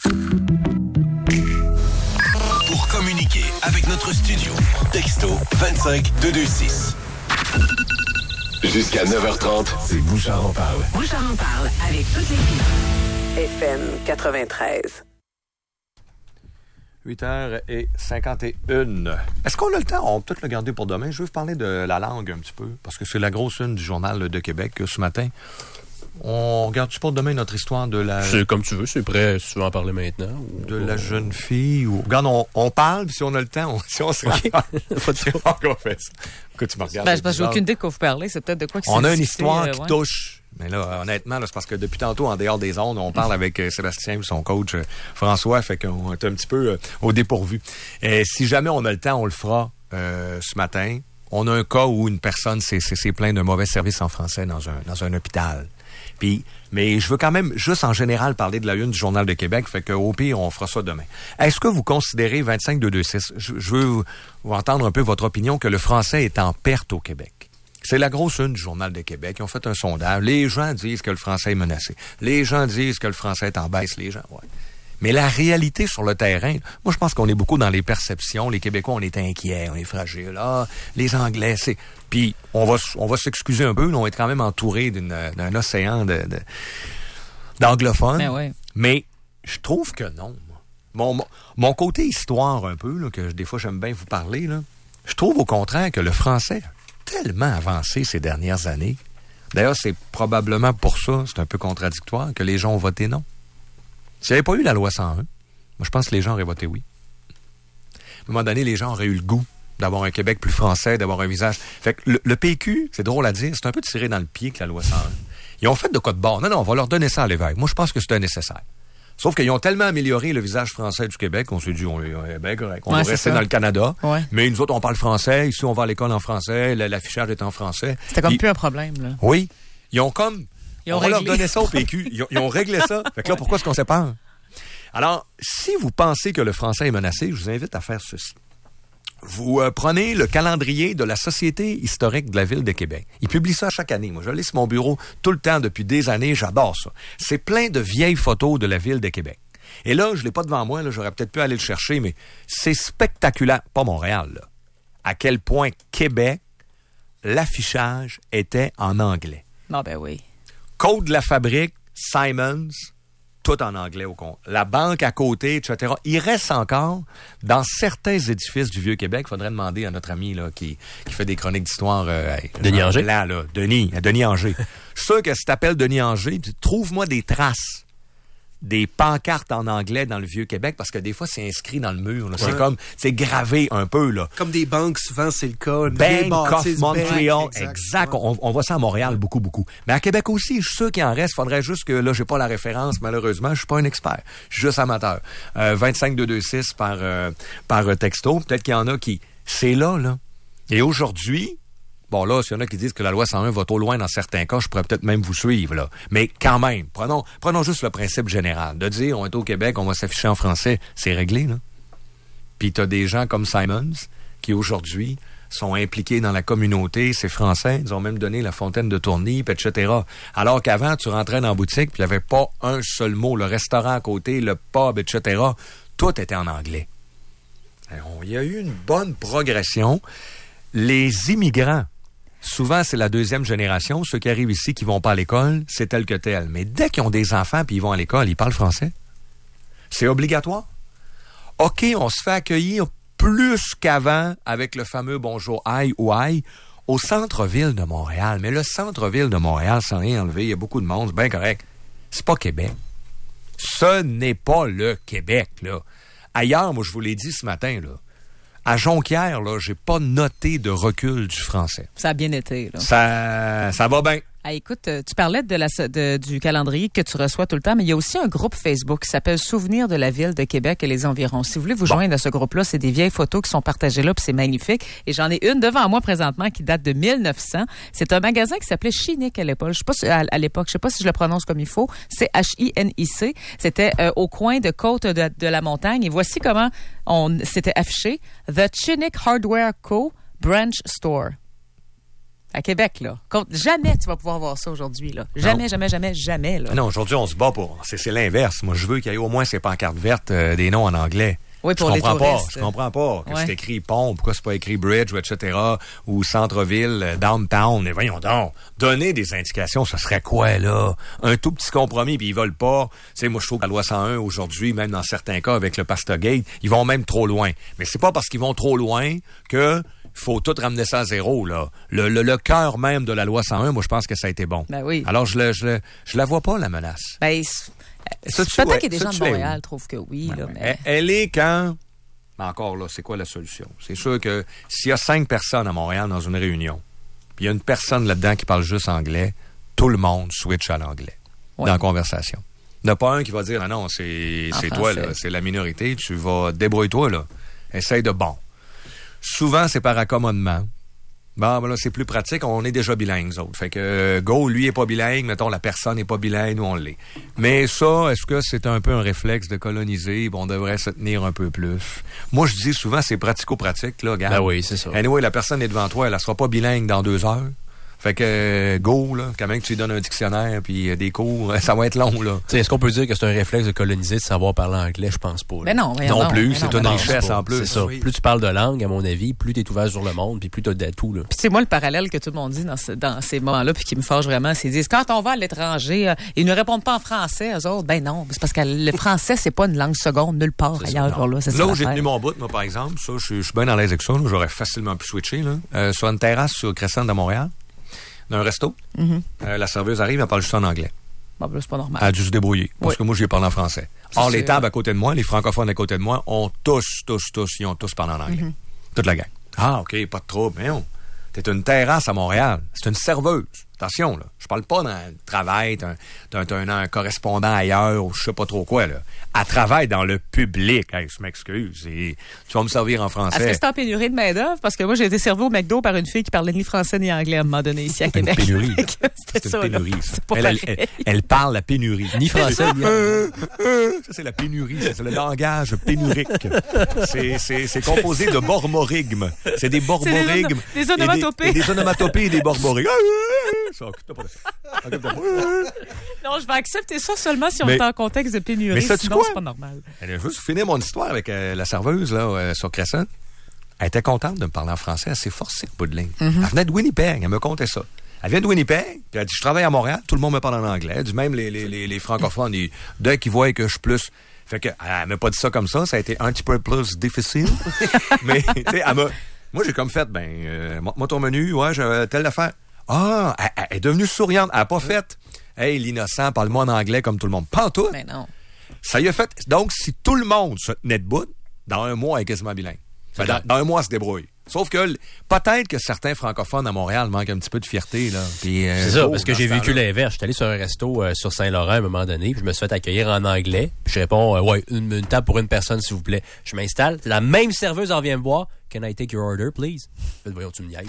Pour communiquer avec notre studio, texto 25 226. Jusqu'à 9h30, c'est Bouchard en parle. Bouchard en parle avec toute l'équipe. FM 93. 8h51. Est-ce qu'on a le temps? On peut peut-être le garder pour demain. Je veux vous parler de la langue un petit peu, parce que c'est la grosse une du Journal de Québec ce matin. On regarde-tu pour demain notre histoire de la... C'est comme tu veux, c'est prêt si tu veux en parler maintenant. Ou... De la jeune fille. Ou... Regarde, on parle, puis si on a le temps, si on se rend... Pas de on fait ça. Écoute, tu me regardes. Ben, parce que j'ai aucune idée de quoi vous parlez. C'est peut-être de quoi qui on a une histoire qui touche. Mais là, honnêtement, là, c'est parce que depuis tantôt, en dehors des ondes, on parle avec Sébastien et son coach François, fait qu'on est un petit peu au dépourvu. Et si jamais on a le temps, on le fera ce matin. On a un cas où une personne s'est plaint d'un mauvais service en français dans un hôpital. Puis, mais je veux quand même, juste en général, parler de la une du Journal de Québec, fait qu'au pire, on fera ça demain. Est-ce que vous considérez, 25-226, je veux vous entendre un peu votre opinion, que le français est en perte au Québec? C'est la grosse une du Journal de Québec. Ils ont fait un sondage. Les gens disent que le français est menacé. Les gens disent que le français est en baisse. Les gens, ouais. Mais la réalité sur le terrain, moi, je pense qu'on est beaucoup dans les perceptions. Les Québécois, on est inquiets, on est fragiles. Ah, les Anglais, c'est... Puis, on va s'excuser un peu. Nous, on est quand même entouré d'un océan d'anglophones. Ben ouais. Mais je trouve que non. Mon côté histoire un peu, là, que des fois j'aime bien vous parler, là, je trouve au contraire que le français a tellement avancé ces dernières années. D'ailleurs, c'est probablement pour ça, c'est un peu contradictoire, que les gens ont voté non. S'il n'y avait pas eu la loi 101, moi je pense que les gens auraient voté oui. À un moment donné, les gens auraient eu le goût d'avoir un Québec plus français, d'avoir un visage. Fait que le PQ, c'est drôle à dire, c'est un peu tiré dans le pied que la loi 101. Ils ont fait de quoi de bord. Non, on va leur donner ça à l'évêque. Moi, je pense que c'était nécessaire. Sauf qu'ils ont tellement amélioré le visage français du Québec qu'on s'est dit, on est bien correct. On va rester dans le Canada. Ouais. Mais nous autres, on parle français. Ici, on va à l'école en français. L'affichage est en français. C'était comme plus un problème, là. Oui. On va leur donner ça au PQ. Ils ont réglé ça. Fait que là, pourquoi est-ce qu'on sépare? Alors, si vous pensez que le français est menacé, je vous invite à faire ceci. Vous prenez le calendrier de la Société historique de la Ville de Québec. Ils publient ça chaque année. Moi, je l'ai sur mon bureau tout le temps depuis des années. J'adore ça. C'est plein de vieilles photos de la Ville de Québec. Et là, je l'ai pas devant moi. Là, j'aurais peut-être pu aller le chercher, mais c'est spectaculaire. Pas Montréal, là. À quel point Québec, l'affichage était en anglais. Ah ben oui. Code de la fabrique, Simons, tout en anglais au compte. La banque à côté, etc. Il reste encore, dans certains édifices du Vieux-Québec, il faudrait demander à notre ami là, qui fait des chroniques d'histoire... Denis Anger? Là, Denis Anger. Sûr que si t'appelles Denis Anger, trouve-moi des traces, des pancartes en anglais dans le Vieux-Québec, parce que des fois, c'est inscrit dans le mur. Là. Ouais. C'est gravé un peu. Là. Comme des banques, souvent, c'est le cas. Bank of Montreal. Exact. On voit ça à Montréal beaucoup. Mais à Québec aussi, je suis sûr qu'il en reste. Faudrait juste que, là, j'ai pas la référence, malheureusement. Je suis pas un expert. Je suis juste amateur. 25226 par texto. Peut-être qu'il y en a qui... C'est là. Et aujourd'hui... Bon, là, s'il y en a qui disent que la loi 101 va trop loin dans certains cas, je pourrais peut-être même vous suivre, là. Mais quand même, prenons juste le principe général. De dire, on est au Québec, on va s'afficher en français, c'est réglé, là. Puis t'as des gens comme Simons, qui aujourd'hui sont impliqués dans la communauté, c'est français, ils ont même donné la fontaine de Tourny, etc. Alors qu'avant, tu rentrais dans la boutique, puis il n'y avait pas un seul mot. Le restaurant à côté, le pub, etc. Tout était en anglais. Il y a eu une bonne progression. Les immigrants, souvent, c'est la deuxième génération. Ceux qui arrivent ici, qui vont pas à l'école, c'est tel que tel. Mais dès qu'ils ont des enfants puis ils vont à l'école, ils parlent français. C'est obligatoire. OK, on se fait accueillir plus qu'avant avec le fameux bonjour aïe ou aïe au centre-ville de Montréal. Mais le centre-ville de Montréal, sans rien enlever, il y a beaucoup de monde, c'est bien correct. C'est pas Québec. Ce n'est pas le Québec, là. Ailleurs, moi, je vous l'ai dit ce matin, là. À Jonquière, là, j'ai pas noté de recul du français. Ça a bien été, là. Ça va bien. Ah, écoute, tu parlais du calendrier que tu reçois tout le temps, mais il y a aussi un groupe Facebook qui s'appelle Souvenirs de la Ville de Québec et les environs. Si vous voulez vous joindre à ce groupe-là, c'est des vieilles photos qui sont partagées là, puis c'est magnifique. Et j'en ai une devant moi présentement qui date de 1900. C'est un magasin qui s'appelait Chinic à l'époque. Je sais pas à l'époque, je sais pas si je le prononce comme il faut. C'est H-I-N-I-C. C'était au coin de Côte de la Montagne. Et voici comment on s'était affiché. The Chinic Hardware Co. Branch Store. À Québec, là. Jamais tu vas pouvoir voir ça aujourd'hui, là. Jamais, là. Non, aujourd'hui, on se bat pour... C'est l'inverse. Moi, je veux qu'il y ait au moins ces pancartes vertes, des noms en anglais. Oui, pour les touristes. Je comprends pas. Que c'est écrit pont, pourquoi c'est pas écrit bridge, etc., ou centre-ville, downtown. Mais voyons donc. Donner des indications, ce serait quoi, là? Un tout petit compromis, puis ils veulent pas. Tu sais, moi, je trouve que la loi 101, aujourd'hui, même dans certains cas, avec le Pastogate, ils vont même trop loin. Mais c'est pas parce qu'ils vont trop loin que... faut tout ramener ça à zéro, là. Le cœur même de la loi 101, moi, je pense que ça a été bon. Ben oui. Alors, je la vois pas, la menace. Ben, peut-être que des gens de Montréal trouvent que oui, là, mais... Elle est quand... Mais encore, là, c'est quoi la solution? C'est sûr que s'il y a 5 personnes à Montréal dans une réunion, puis il y a une personne là-dedans qui parle juste anglais, tout le monde switch à l'anglais dans la conversation. Il n'y en a pas un qui va dire, ah non, c'est toi, là, c'est la minorité, tu vas débrouille-toi, là. Essaye de bon. Souvent, c'est par accommodement. Bon, ben là, c'est plus pratique. On est déjà bilingues, nous autres. Fait que Go, lui, est pas bilingue. Mettons, la personne est pas bilingue, nous, on l'est. Mais ça, est-ce que c'est un peu un réflexe de coloniser? Bon, on devrait se tenir un peu plus. Moi, je dis souvent, c'est pratico-pratique, là, regarde. Ben oui, c'est ça. Anyway, la personne est devant toi, elle sera pas bilingue dans 2 heures. Fait que go, là, quand même que tu lui donnes un dictionnaire puis des cours, ça va être long, là. T'sais, est-ce qu'on peut dire que c'est un réflexe de coloniser de savoir parler anglais? Je pense pas. Mais non, non plus, c'est une richesse en plus. C'est ça. Oui. Plus tu parles de langue, à mon avis, plus t'es ouvert sur le monde, puis plus t'as d'atouts, là. Puis c'est moi le parallèle que tout le monde dit dans ces moments-là, puis qui me fâche vraiment, c'est dire quand on va à l'étranger, ils ne répondent pas en français, eux autres. Ben non, c'est parce que le français, c'est pas une langue seconde nulle part ailleurs. Là où j'ai tenu mon bout, moi, par exemple, ça, je suis bien dans l'aise avec ça, là, j'aurais facilement pu switcher, là, sur une terrasse sur Crescent de Montréal. D'un resto, la serveuse arrive, elle parle juste en anglais. Bon, ben, c'est pas normal. Elle a dû se débrouiller, parce que moi, j'y parle en français. Or, les tables à côté de moi, les francophones à côté de moi, ils ont tous parlé en anglais. Toute la gang. Ah, OK, pas de trouble. Mais non, t'es une terrasse à Montréal. C'est une serveuse. Attention, là. Je parle pas dans le travail, t'as un correspondant ailleurs ou je sais pas trop quoi, là. Elle travaille dans le public. Hey, je m'excuse. Tu vas me servir en français. Est-ce que c'est en pénurie de main-d'œuvre? Parce que moi, j'ai été servi au McDo par une fille qui parlait ni français ni anglais à un moment donné ici à Québec. Une pénurie. C'était ça, une pénurie, là. ça. C'est pas Elle parle la pénurie. Ni français, ni anglais. Ça, c'est la pénurie. C'est le langage pénurique. C'est composé de borborigmes. C'est des borborigmes. Des onomatopées. Des onomatopées et des borborigmes. Non, je vais accepter ça seulement si on est en contexte de pénurie. Sinon, c'est pas normal. Elle a juste fini mon histoire avec la serveuse là, sur Crescent. Elle était contente de me parler en français. Elle s'est forcée au bout de ligne. Elle venait de Winnipeg. Elle me contait ça. Elle vient de Winnipeg. Puis elle dit, je travaille à Montréal. Tout le monde me parle en anglais. Elle dit, même les francophones, dès qu'ils voient que je suis plus... Fait que, elle m'a pas dit ça comme ça. Ça a été un petit peu plus difficile. Mais, tu sais, moi, j'ai comme fait, moi, ton menu, ouais, j'ai telle affaire. Ah, elle est devenue souriante. Elle n'a pas fait, hey, l'innocent, parle-moi en anglais comme tout le monde. Pas en tout. Mais non. Ça y a fait. Donc, si tout le monde se tenait debout, dans un mois, elle est quasiment bilingue. Dans un mois, elle se débrouille. Sauf que peut-être que certains francophones à Montréal manquent un petit peu de fierté, là. Puis, c'est ça, parce que j'ai vécu l'inverse. J'étais allé sur un resto sur Saint-Laurent à un moment donné, puis je me suis fait accueillir en anglais. Puis je réponds, ouais, une table pour une personne, s'il vous plaît. Je m'installe. La même serveuse en vient me voir. Can I take your order, please? Voyons, tu me niaises,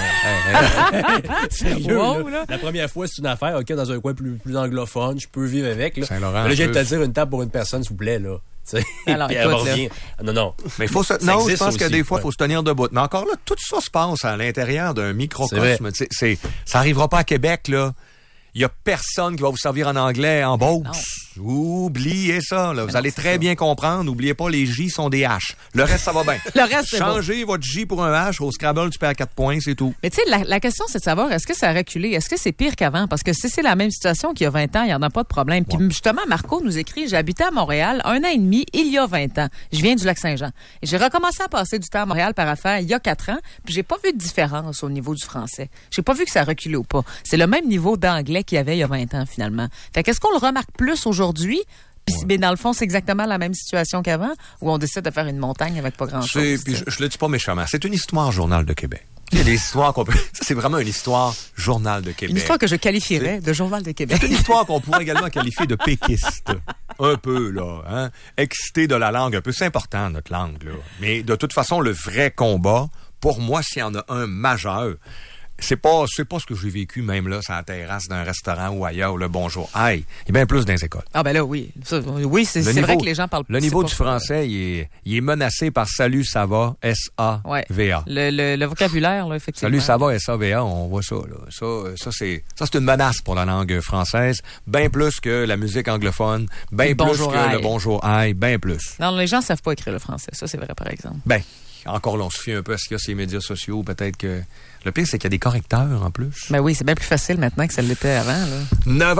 là. Sérieux, wow, là. La première fois, c'est une affaire, OK, dans un coin plus anglophone, je peux vivre avec, là. Saint-Laurent. Là, j'ai de te dire une table pour une personne, s'il vous plaît, là. Alors, écoute, non. Mais il faut je pense que des fois, il faut se tenir debout. Mais encore là, tout ça se passe à l'intérieur d'un microcosme. Ça arrivera pas à Québec, là. Il y a personne qui va vous servir en anglais en Beauce. Oubliez ça, là. Vous allez très bien comprendre. N'oubliez pas, les J sont des H. Le reste, ça va bien. Le reste, c'est Changez votre J pour un H. Au Scrabble, tu perds 4 points, c'est tout. Mais tu sais, la question, c'est de savoir, est-ce que ça a reculé? Est-ce que c'est pire qu'avant? Parce que si c'est la même situation qu'il y a 20 ans, il n'y en a pas de problème. Puis justement, Marco nous écrit, j'ai habité à Montréal 1 an et demi il y a 20 ans. Je viens du Lac-Saint-Jean. Et j'ai recommencé à passer du temps à Montréal par affaire il y a 4 ans. Puis j'ai pas vu de différence au niveau du français. J'ai pas vu que ça a reculé ou pas. C'est le même niveau d'anglais qu'il y avait il y a 20 ans, finalement. Fait qu'est-ce qu'on le remarque plus aujourd'hui? Puis, dans le fond, c'est exactement la même situation qu'avant, où on décide de faire une montagne avec pas grand-chose. Puis je le dis pas méchamment. C'est une histoire Journal de Québec. Il y a des histoires qu'on peut... Ça, c'est vraiment une histoire Journal de Québec. Une histoire que je qualifierais de Journal de Québec. C'est une histoire qu'on pourrait également qualifier de péquiste. Un peu, là. Hein? Excité de la langue un peu. C'est important, notre langue, là. Mais de toute façon, le vrai combat, pour moi, s'il y en a un majeur... C'est pas ce que j'ai vécu même là sur la terrasse d'un restaurant ou ailleurs, le bonjour. Aïe, il y a bien plus dans les écoles. Ah ben là oui, c'est vrai que les gens parlent. Le niveau du français, il est menacé par salut ça va, S-A-V-A. Ouais. Le vocabulaire là effectivement. Salut ça va, S-A-V-A, on voit ça là. Ça c'est une menace pour la langue française, bien plus que la musique anglophone, bien plus que le bonjour aïe, bien plus. Non, les gens savent pas écrire le français, ça c'est vrai par exemple. Ben encore là, on se fie un peu à ce qu'il y a sur les médias sociaux, peut-être que... Le pire, c'est qu'il y a des correcteurs, en plus. Ben oui, c'est bien plus facile maintenant que ça l'était avant, là.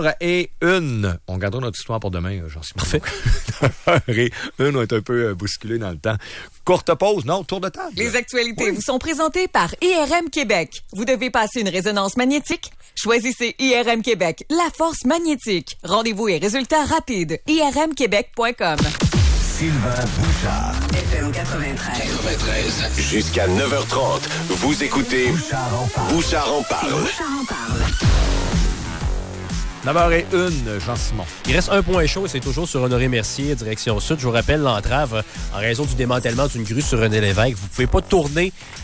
9h01. On gardera notre histoire pour demain, j'en suis parfait. 9h01, on est un peu bousculé dans le temps. Courte pause, non, tour de table. Les actualités vous sont présentées par IRM Québec. Vous devez passer une résonance magnétique? Choisissez IRM Québec, la force magnétique. Rendez-vous et résultats rapides. irmquebec.com. Sylvain Bouchard. FM 93. Jusqu'à 9h30, vous écoutez Bouchard en parle. 9h01, Jean-Simon. Il reste un point chaud et c'est toujours sur Honoré Mercier, direction sud. Je vous rappelle l'entrave en raison du démantèlement d'une grue sur René Lévesque. Vous pouvez pas tourner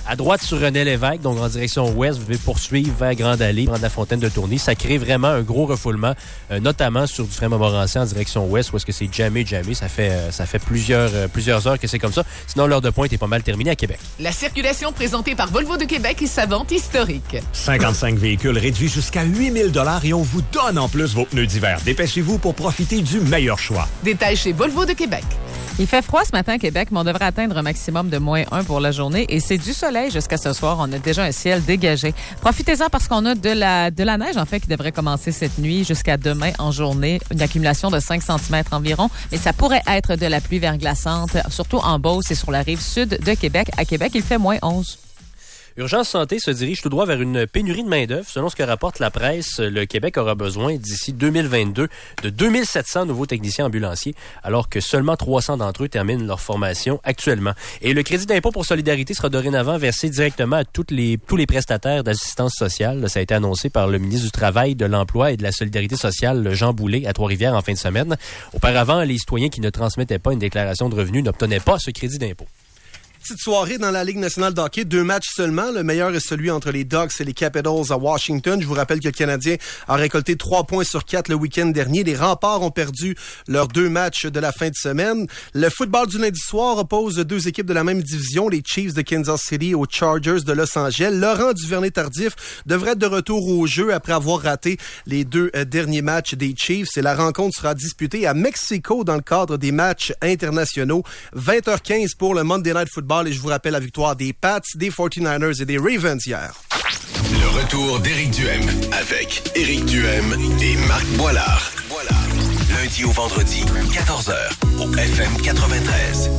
À droite sur René Lévesque, donc en direction ouest, vous devez poursuivre vers Grande Allée, prendre la fontaine de Tourny. Ça crée vraiment un gros refoulement, notamment sur Dufresne-Montmorency en direction ouest, où est-ce que c'est jamais. Ça fait plusieurs heures que c'est comme ça. Sinon, l'heure de pointe est pas mal terminée à Québec. La circulation présentée par Volvo de Québec et sa vente historique. 55 véhicules réduits jusqu'à 8 000 $ et on vous donne en plus vos pneus d'hiver. Dépêchez-vous pour profiter du meilleur choix. Détails chez Volvo de Québec. Il fait froid ce matin à Québec, mais on devrait atteindre un maximum de -1 pour la journée. Et c'est du soleil jusqu'à ce soir. On a déjà un ciel dégagé. Profitez-en parce qu'on a de la neige, en fait, qui devrait commencer cette nuit jusqu'à demain en journée. Une accumulation de 5 cm environ. Mais ça pourrait être de la pluie verglaçante, surtout en Beauce et sur la rive sud de Québec. À Québec, il fait -11. Urgence Santé se dirige tout droit vers une pénurie de main-d'œuvre. Selon ce que rapporte la presse, le Québec aura besoin d'ici 2022 de 2700 nouveaux techniciens ambulanciers, alors que seulement 300 d'entre eux terminent leur formation actuellement. Et le crédit d'impôt pour solidarité sera dorénavant versé directement à tous les prestataires d'assistance sociale. Ça a été annoncé par le ministre du Travail, de l'Emploi et de la Solidarité sociale, Jean Boulet, à Trois-Rivières en fin de semaine. Auparavant, les citoyens qui ne transmettaient pas une déclaration de revenus n'obtenaient pas ce crédit d'impôt. Petite soirée dans la Ligue nationale de hockey, 2 matchs seulement. Le meilleur est celui entre les Ducks et les Capitals à Washington. Je vous rappelle que le Canadien a récolté 3 points sur 4 le week-end dernier. Les Remparts ont perdu leurs 2 matchs de la fin de semaine. Le football du lundi soir oppose 2 équipes de la même division, les Chiefs de Kansas City aux Chargers de Los Angeles. Laurent Duvernay-Tardif devrait être de retour au jeu après avoir raté les 2 derniers matchs des Chiefs. Et la rencontre sera disputée à Mexico dans le cadre des matchs internationaux. 20h15 pour le Monday Night Football. Et je vous rappelle la victoire des Pats, des 49ers et des Ravens hier. Le retour d'Éric Duhem avec Éric Duhem et Marc Boilard. Lundi au vendredi, 14h, au FM 93.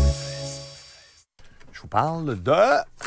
Je vous parle de...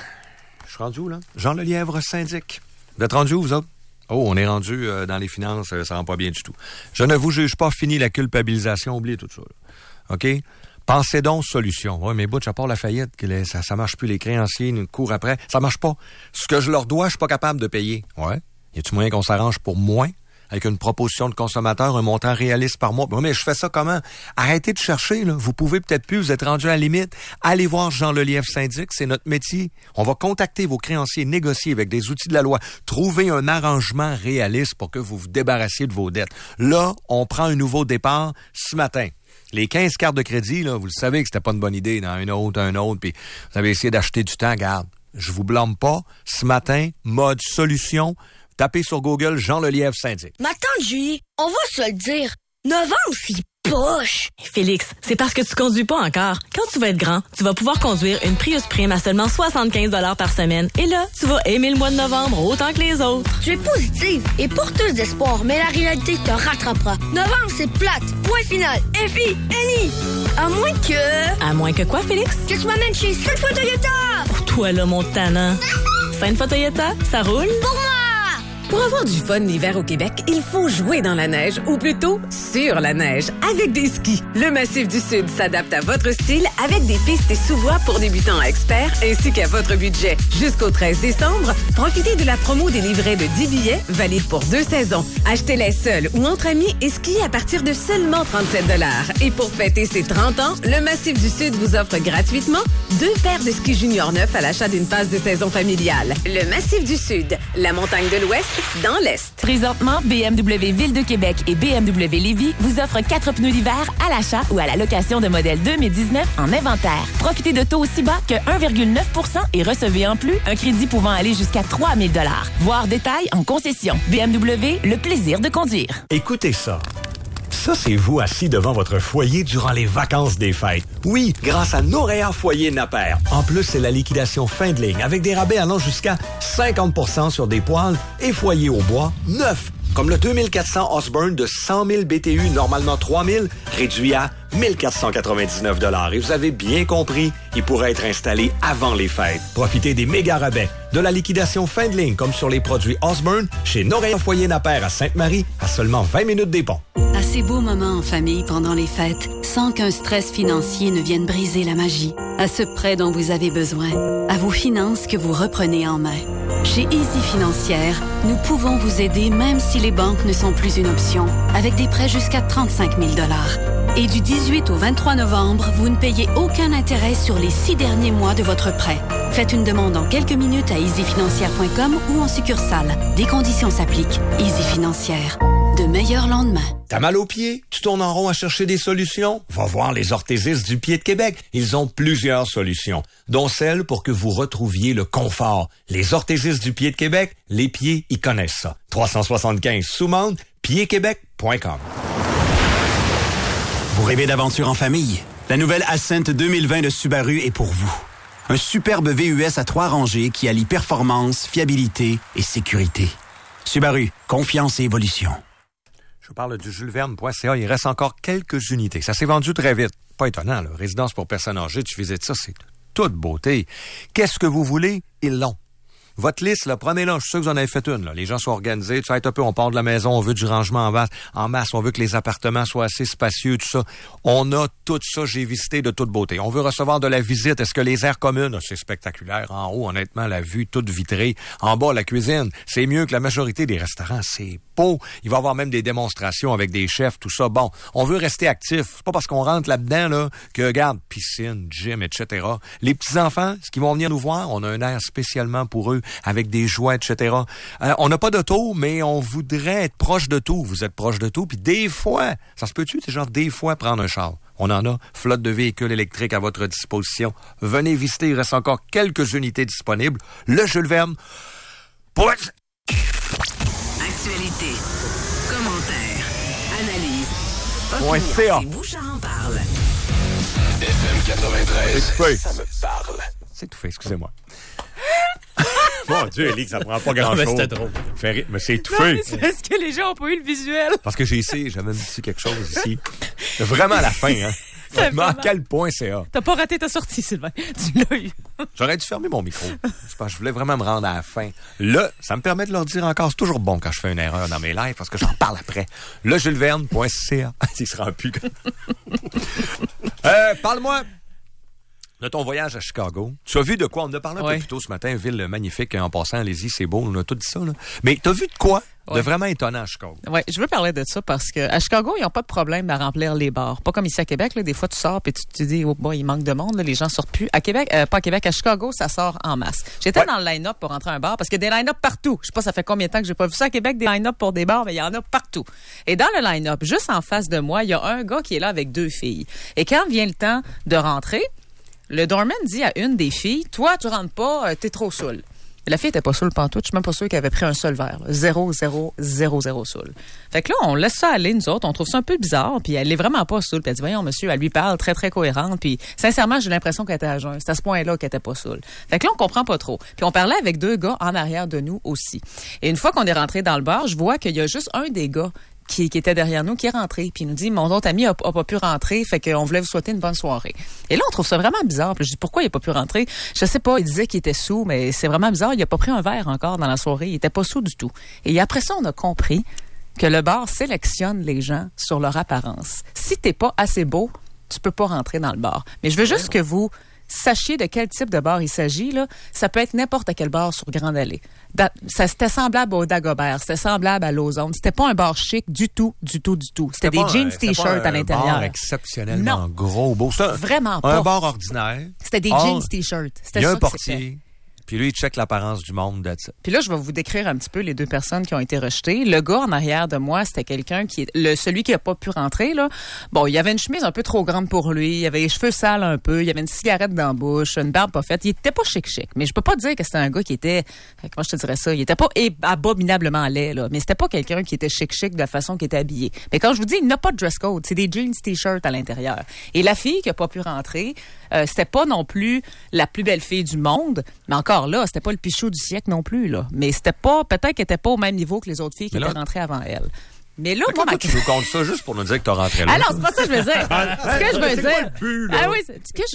Je suis rendu où, là? Jean Lelièvre syndic. Vous êtes rendu où, vous autres? Oh, on est rendu dans les finances, ça rend pas bien du tout. Je ne vous juge pas, fini la culpabilisation, oubliez tout ça. Là. OK? Pensez donc solution. Oui, mais Butch, à part la faillite, ça marche plus, les créanciers nous courent après. Ça marche pas. Ce que je leur dois, je suis pas capable de payer. Ouais. Y a-tu moyen qu'on s'arrange pour moins? Avec une proposition de consommateur, un montant réaliste par mois. Oui, mais je fais ça comment? Arrêtez de chercher, là. Vous pouvez peut-être plus, vous êtes rendu à la limite. Allez voir Jean Lelièvre syndic, c'est notre métier. On va contacter vos créanciers, négocier avec des outils de la loi, trouver un arrangement réaliste pour que vous vous débarrassiez de vos dettes. Là, on prend un nouveau départ ce matin. Les 15 cartes de crédit, là, vous le savez que c'était pas une bonne idée, dans un autre, puis vous avez essayé d'acheter du temps, regarde. Je vous blâme pas. Ce matin, mode solution, tapez sur Google Jean Lelièvre syndic. Ma tante Julie, on va se le dire, novembre, c'est poche. Félix, c'est parce que tu conduis pas encore. Quand tu vas être grand, tu vas pouvoir conduire une Prius Prime à seulement 75 $ par semaine. Et là, tu vas aimer le mois de novembre autant que les autres. Tu es positive et porteuse d'espoir, mais la réalité te rattrapera. Novembre, c'est plate. Point final. FI, NI. À moins que quoi, Félix? Que tu m'amènes chez Sainte-Foy Toyota. Pour toi, là, mon tannant. Sainte-Foy Toyota, ça roule? Pour moi! Pour avoir du fun l'hiver au Québec, il faut jouer dans la neige, ou plutôt sur la neige, avec des skis. Le Massif du Sud s'adapte à votre style avec des pistes et sous-bois pour débutants à experts, ainsi qu'à votre budget. Jusqu'au 13 décembre, profitez de la promo des livrets de 10 billets, valide pour 2 saisons. Achetez-les seuls ou entre amis et skiez à partir de seulement 37 $. Et pour fêter ses 30 ans, le Massif du Sud vous offre gratuitement 2 paires de skis junior neufs à l'achat d'une passe de saison familiale. Le Massif du Sud, la montagne de l'Ouest, dans l'Est. Présentement, BMW Ville de Québec et BMW Lévis vous offrent 4 pneus d'hiver à l'achat ou à la location de modèles 2019 en inventaire. Profitez de taux aussi bas que 1,9 % et recevez en plus un crédit pouvant aller jusqu'à 3 000 $. Voir détails en concession. BMW, le plaisir de conduire. Écoutez ça. Ça, c'est vous assis devant votre foyer durant les vacances des fêtes. Oui, grâce à Noréa Foyer Napper. En plus, c'est la liquidation fin de ligne avec des rabais allant jusqu'à 50 % sur des poêles et foyers au bois neufs. Comme le 2400 Osborne de 100 000 BTU, normalement 3 000, réduit à 1 499 $. Et vous avez bien compris, il pourrait être installé avant les fêtes. Profitez des méga rabais, de la liquidation fin de ligne, comme sur les produits Osborne, chez Noréa Foyer Napper à Sainte-Marie, à seulement 20 minutes des ponts. À ces beaux moments en famille pendant les fêtes, sans qu'un stress financier ne vienne briser la magie. À ce prêt dont vous avez besoin. À vos finances que vous reprenez en main. Chez Easy Financière, nous pouvons vous aider même si les banques ne sont plus une option, avec des prêts jusqu'à 35 000 $. Et du 18 au 23 novembre, vous ne payez aucun intérêt sur les 6 derniers mois de votre prêt. Faites une demande en quelques minutes à easyfinancière.com ou en succursale. Des conditions s'appliquent. Easy Financière. De meilleurs lendemains. T'as mal aux pieds? Tu tournes en rond à chercher des solutions? Va voir les orthésistes du pied de Québec. Ils ont plusieurs solutions, dont celle pour que vous retrouviez le confort. Les orthésistes du pied de Québec, les pieds, ils connaissent ça. 375 Soumande, piedquebec.com. Vous rêvez d'aventure en famille? La nouvelle Ascent 2020 de Subaru est pour vous. Un superbe VUS à 3 rangées qui allie performance, fiabilité et sécurité. Subaru, confiance et évolution. Je vous parle du julesverne.ca. Il reste encore quelques unités. Ça s'est vendu très vite. Pas étonnant, là. Résidence pour personnes âgées, tu visites ça, c'est toute beauté. Qu'est-ce que vous voulez? Ils l'ont. Votre liste, là, prenez-la. Je suis sûr que vous en avez fait une, là. Les gens sont organisés. Tu sais, un peu, on part de la maison, on veut du rangement en masse, on veut que les appartements soient assez spacieux, tout ça. On a tout ça, j'ai visité de toute beauté. On veut recevoir de la visite. Est-ce que les aires communes, c'est spectaculaire. En haut, honnêtement, la vue toute vitrée. En bas, la cuisine, c'est mieux que la majorité des restaurants. C'est beau. Il va y avoir même des démonstrations avec des chefs, tout ça. Bon, on veut rester actif. C'est pas parce qu'on rentre là-dedans, là, que, regarde, piscine, gym, etc. Les petits-enfants, ce qui vont venir nous voir, on a un air spécialement pour eux, avec des jouets, etc. On n'a pas d'auto, mais on voudrait être proche de tout. Vous êtes proche de tout, puis des fois, ça se peut-tu, c'est genre des fois prendre un char. On en a, flotte de véhicules électriques à votre disposition. Venez visiter, il reste encore quelques unités disponibles. Le Jules Verne. Actualité, commentaires, analyse, opinion. C'est Bouchard en parle. FM 93, ça me parle. C'est tout fait, excusez-moi. Mon Dieu, Élie, ça prend pas grand-chose. Mais c'était drôle. Mais c'est étouffé. C'est parce que les gens ont pas eu le visuel. Parce que j'ai ici, j'avais même dit quelque chose ici. Vraiment à la fin, hein. Mais à quel point c'est A. T'as pas raté ta sortie, Sylvain. Tu l'as eu. J'aurais dû fermer mon micro. Je voulais vraiment me rendre à la fin. Là, ça me permet de leur dire encore, c'est toujours bon quand je fais une erreur dans mes lives parce que j'en parle après. Le julesverne.ca. Il sera plus. Parle-moi de ton voyage à Chicago. Tu as vu de quoi? On en a parlé un peu plus tôt ce matin. Ville magnifique. En passant, allez-y, c'est beau. On a tout dit ça, là. Mais tu as vu de quoi? De vraiment étonnant à Chicago. Oui, je veux parler de ça parce que à Chicago, ils n'ont pas de problème à remplir les bars. Pas comme ici à Québec, là, des fois tu sors et tu te dis, oh, bon, il manque de monde, là, les gens sortent plus. À Québec, pas à Québec, à Chicago, ça sort en masse. J'étais dans le line-up pour rentrer à un bar parce qu'il y a des line-up partout. Je sais pas, ça fait combien de temps que j'ai pas vu ça à Québec, des line-up pour des bars, mais il y en a partout. Et dans le line-up, juste en face de moi, il y a un gars qui est là avec 2 filles. Et quand vient le temps de rentrer, le doorman dit à une des filles, toi, tu rentres pas, t'es trop saoul. La fille était pas saoule pantoute. Je suis même pas sûre qu'elle avait pris un seul verre. 0, 0, 0, 0 saoule. Fait que là, on laisse ça aller, nous autres. On trouve ça un peu bizarre. Puis elle est vraiment pas saoule. Puis elle dit, voyons, monsieur, elle lui parle très, très cohérente. Puis sincèrement, j'ai l'impression qu'elle était à jeun. C'est à ce point-là qu'elle était pas saoule. Fait que là, on comprend pas trop. Puis on parlait avec 2 gars en arrière de nous aussi. Et une fois qu'on est rentré dans le bar, je vois qu'il y a juste un des gars qui était derrière nous, qui est rentré. Puis il nous dit, mon autre ami a pas pu rentrer, fait qu'on voulait vous souhaiter une bonne soirée. Et là, on trouve ça vraiment bizarre. Puis je dis, pourquoi il a pas pu rentrer? Je sais pas, il disait qu'il était sous, mais c'est vraiment bizarre. Il a pas pris un verre encore dans la soirée. Il était pas sous du tout. Et après ça, on a compris que le bar sélectionne les gens sur leur apparence. Si t'es pas assez beau, tu peux pas rentrer dans le bar. Mais je veux juste que vous sachiez de quel type de bar il s'agit, là. Ça peut être n'importe quel bar sur Grande Allée. C'était semblable au Dagobert, c'était semblable à l'Ozone. C'était pas un bar chic du tout. C'était des jeans t-shirts à l'intérieur. Un bar exceptionnellement gros, beau. Vraiment pas. Un bar ordinaire. C'était des jeans t-shirts. Il y a un portier. Puis lui, il check l'apparence du monde de ça. Puis là, je vais vous décrire un petit peu les 2 personnes qui ont été rejetées. Le gars en arrière de moi, c'était quelqu'un celui qui a pas pu rentrer, là. Bon, il avait une chemise un peu trop grande pour lui. Il avait les cheveux sales un peu. Il avait une cigarette dans la bouche, une barbe pas faite. Il était pas chic. Mais je peux pas dire que c'était un gars qui était, comment je te dirais ça? Il était pas abominablement laid, là. Mais c'était pas quelqu'un qui était chic de la façon qu'il était habillé. Mais quand je vous dis, il n'a pas de dress code. C'est des jeans t-shirts à l'intérieur. Et la fille qui a pas pu rentrer, c'était pas non plus la plus belle fille du monde. Mais encore là, c'était pas le pichou du siècle non plus, là. Mais c'était pas, peut-être qu'elle était pas au même niveau que les autres filles qui étaient rentrées avant elle. Mais là, moi, tu nous comptes ça juste pour nous dire que t'as rentré là. Ah non, c'est pas ça que je veux dire. Ce que je veux dire. Ah oui,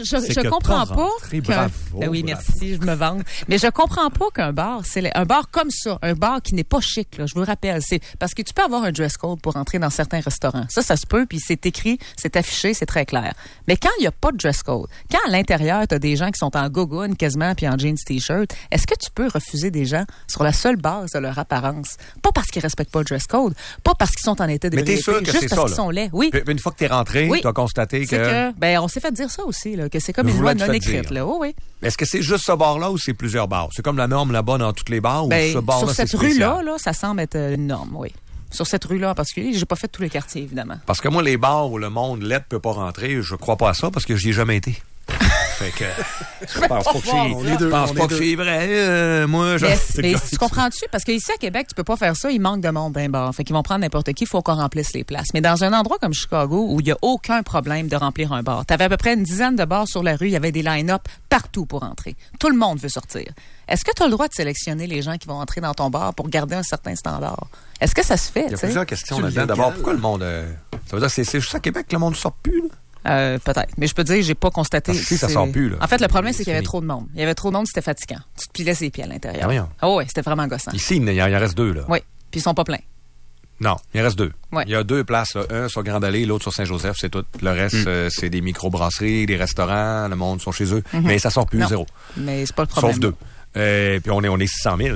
je comprends pas. Oui, merci, je me vante. Mais je comprends pas qu'un bar, c'est un bar comme ça, un bar qui n'est pas chic, là. Je vous rappelle, c'est parce que tu peux avoir un dress code pour entrer dans certains restaurants. Ça se peut, puis c'est écrit, c'est affiché, c'est très clair. Mais quand il y a pas de dress code, quand à l'intérieur t'as des gens qui sont en gogoune quasiment puis en jeans t-shirt, est-ce que tu peux refuser des gens sur la seule base de leur apparence? Pas parce qu'ils respectent pas le dress code, pas parce parce qu'ils sont en état d'ébriété. Mais t'es sûr que juste c'est parce ça, qu'ils là? sont laids. Oui. Puis une fois que t'es rentré, Oui. t'as constaté C'est que, on s'est fait dire ça aussi, là, que c'est comme une loi non écrite, là. Oui. Est-ce que c'est juste ce bar-là ou c'est plusieurs bars? C'est comme la norme là-bas dans toutes les bars ou ce bar-là, sur c'est cette spécial? rue-là, là, ça semble être une norme, oui. Sur cette rue-là en particulier, j'ai pas fait tous les quartiers, évidemment. Parce que moi, les bars où le monde laid peut pas rentrer, je crois pas à ça parce que j'y ai jamais été. Fait que je pense pas que c'est vrai. Moi, mais tu comprends-tu? Parce qu'ici à Québec, tu peux pas faire ça, il manque de monde d'un bar. Fait qu'ils vont prendre n'importe qui, il faut qu'on remplisse les places. Mais dans un endroit comme Chicago, où il y a aucun problème de remplir un bar, t'avais à peu près une dizaine de bars sur la rue, il y avait des line-up partout pour entrer. Tout le monde veut sortir. Est-ce que tu as le droit de sélectionner les gens qui vont entrer dans ton bar pour garder un certain standard? Est-ce que ça se fait? Il y a plusieurs questions là-dedans. D'abord, pourquoi le monde... Ça veut dire que c'est juste à Québec que le monde ne sort plus, là? Peut-être. Mais je peux te dire, j'ai pas constaté. Si, ça sort plus, là. En fait, le problème, c'est qu'il y avait trop de monde. Il y avait trop de monde, c'était fatigant. Tu te pilais ses pieds à l'intérieur. Ah oui, c'était vraiment gossant. Ici, il y en reste 2, là. Oui, puis ils sont pas pleins. Non, il en reste 2. Ouais. Il y a 2 places, là. Un sur Grande Allée, l'autre sur Saint-Joseph, c'est tout. Le reste, c'est des microbrasseries, des restaurants, le monde sont chez eux. Mais ça sort plus, zéro. Mais c'est pas le problème. Sauf 2. Puis on est 600 000,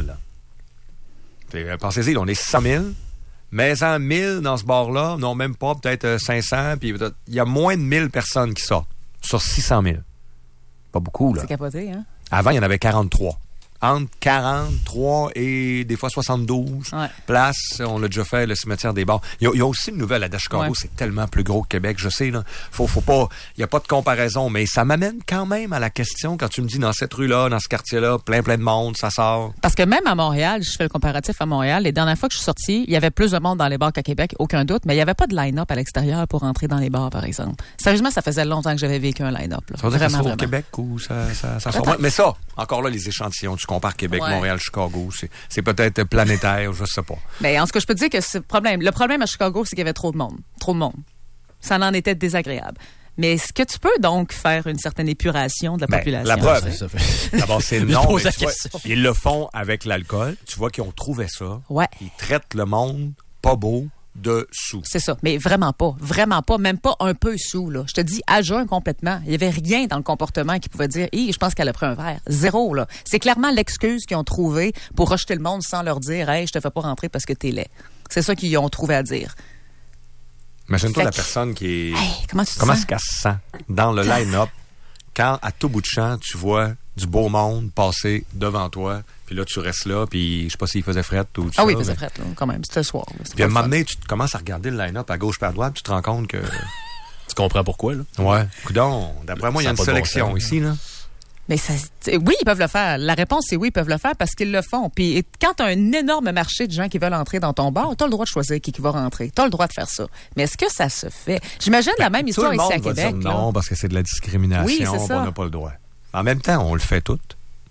là. Pensez-y, on est 600 000. Mais en 1000 dans ce bar-là, non, même pas, peut-être 500, puis il y a moins de 1000 personnes qui sortent sur 600 000. Pas beaucoup, là. C'est capoté, hein? Avant, il y en avait 43. Entre 43 et des fois 72 places. On l'a déjà fait, le cimetière des bars. Il y a aussi une nouvelle à Chicago, c'est tellement plus gros que Québec, je sais, là. Faut pas, il n'y a pas de comparaison, mais ça m'amène quand même à la question, quand tu me dis dans cette rue-là, dans ce quartier-là, plein de monde, ça sort. Parce que même à Montréal, je fais le comparatif à Montréal, les dernières fois que je suis sortie, il y avait plus de monde dans les bars qu'à Québec, aucun doute, mais il n'y avait pas de line-up à l'extérieur pour entrer dans les bars, par exemple. Sérieusement, ça faisait longtemps que j'avais vécu un line-up, là. Ça veut dire vraiment, que c'est au Québec où ça sort moins. Mais ça, encore là, les échantillons, tu compares Québec, Montréal, Chicago, c'est peut-être planétaire, je sais pas. Mais en ce que je peux te dire que c'est le problème à Chicago, c'est qu'il y avait trop de monde. Trop de monde. Ça en était désagréable. Mais est-ce que tu peux donc faire une certaine épuration de la population? La preuve. D'abord, c'est non. Ils le font avec l'alcool. Tu vois qu'ils ont trouvé ça. Ouais. Ils traitent le monde pas beau de sous. C'est ça, mais vraiment pas, même pas un peu sous, là. Je te dis, à jeun complètement. Il y avait rien dans le comportement qui pouvait dire, je pense qu'elle a pris un verre. Zéro, là. C'est clairement l'excuse qu'ils ont trouvée pour rejeter le monde sans leur dire, je te fais pas rentrer parce que t'es laid. C'est ça qu'ils ont trouvé à dire. Imagine-toi la personne qui est... comment tu te comment sens? est-ce qu'elle se sent dans le line-up quand, à tout bout de champ, tu vois du beau monde passer devant toi, puis là, tu restes là, puis je sais pas s'il faisait fret ou tout ça. Ah oui, il faisait fret, là, quand même. C'était le soir. Là. Puis à un moment donné, tu commences à regarder le line-up à gauche et à droite, tu te rends compte que... Tu comprends pourquoi, là? Ouais. Coudon, d'après moi, il y a une sélection ici, là. Mais oui, ils peuvent le faire. La réponse, c'est oui, ils peuvent le faire parce qu'ils le font. Puis quand tu as un énorme marché de gens qui veulent entrer dans ton bar, tu as le droit de choisir qui va rentrer. Tu as le droit de faire ça. Mais est-ce que ça se fait? J'imagine la même histoire ici à Québec. Dire non, parce que c'est de la discrimination. Oui, c'est ça. On n'a pas le droit. En même temps, on le fait tout.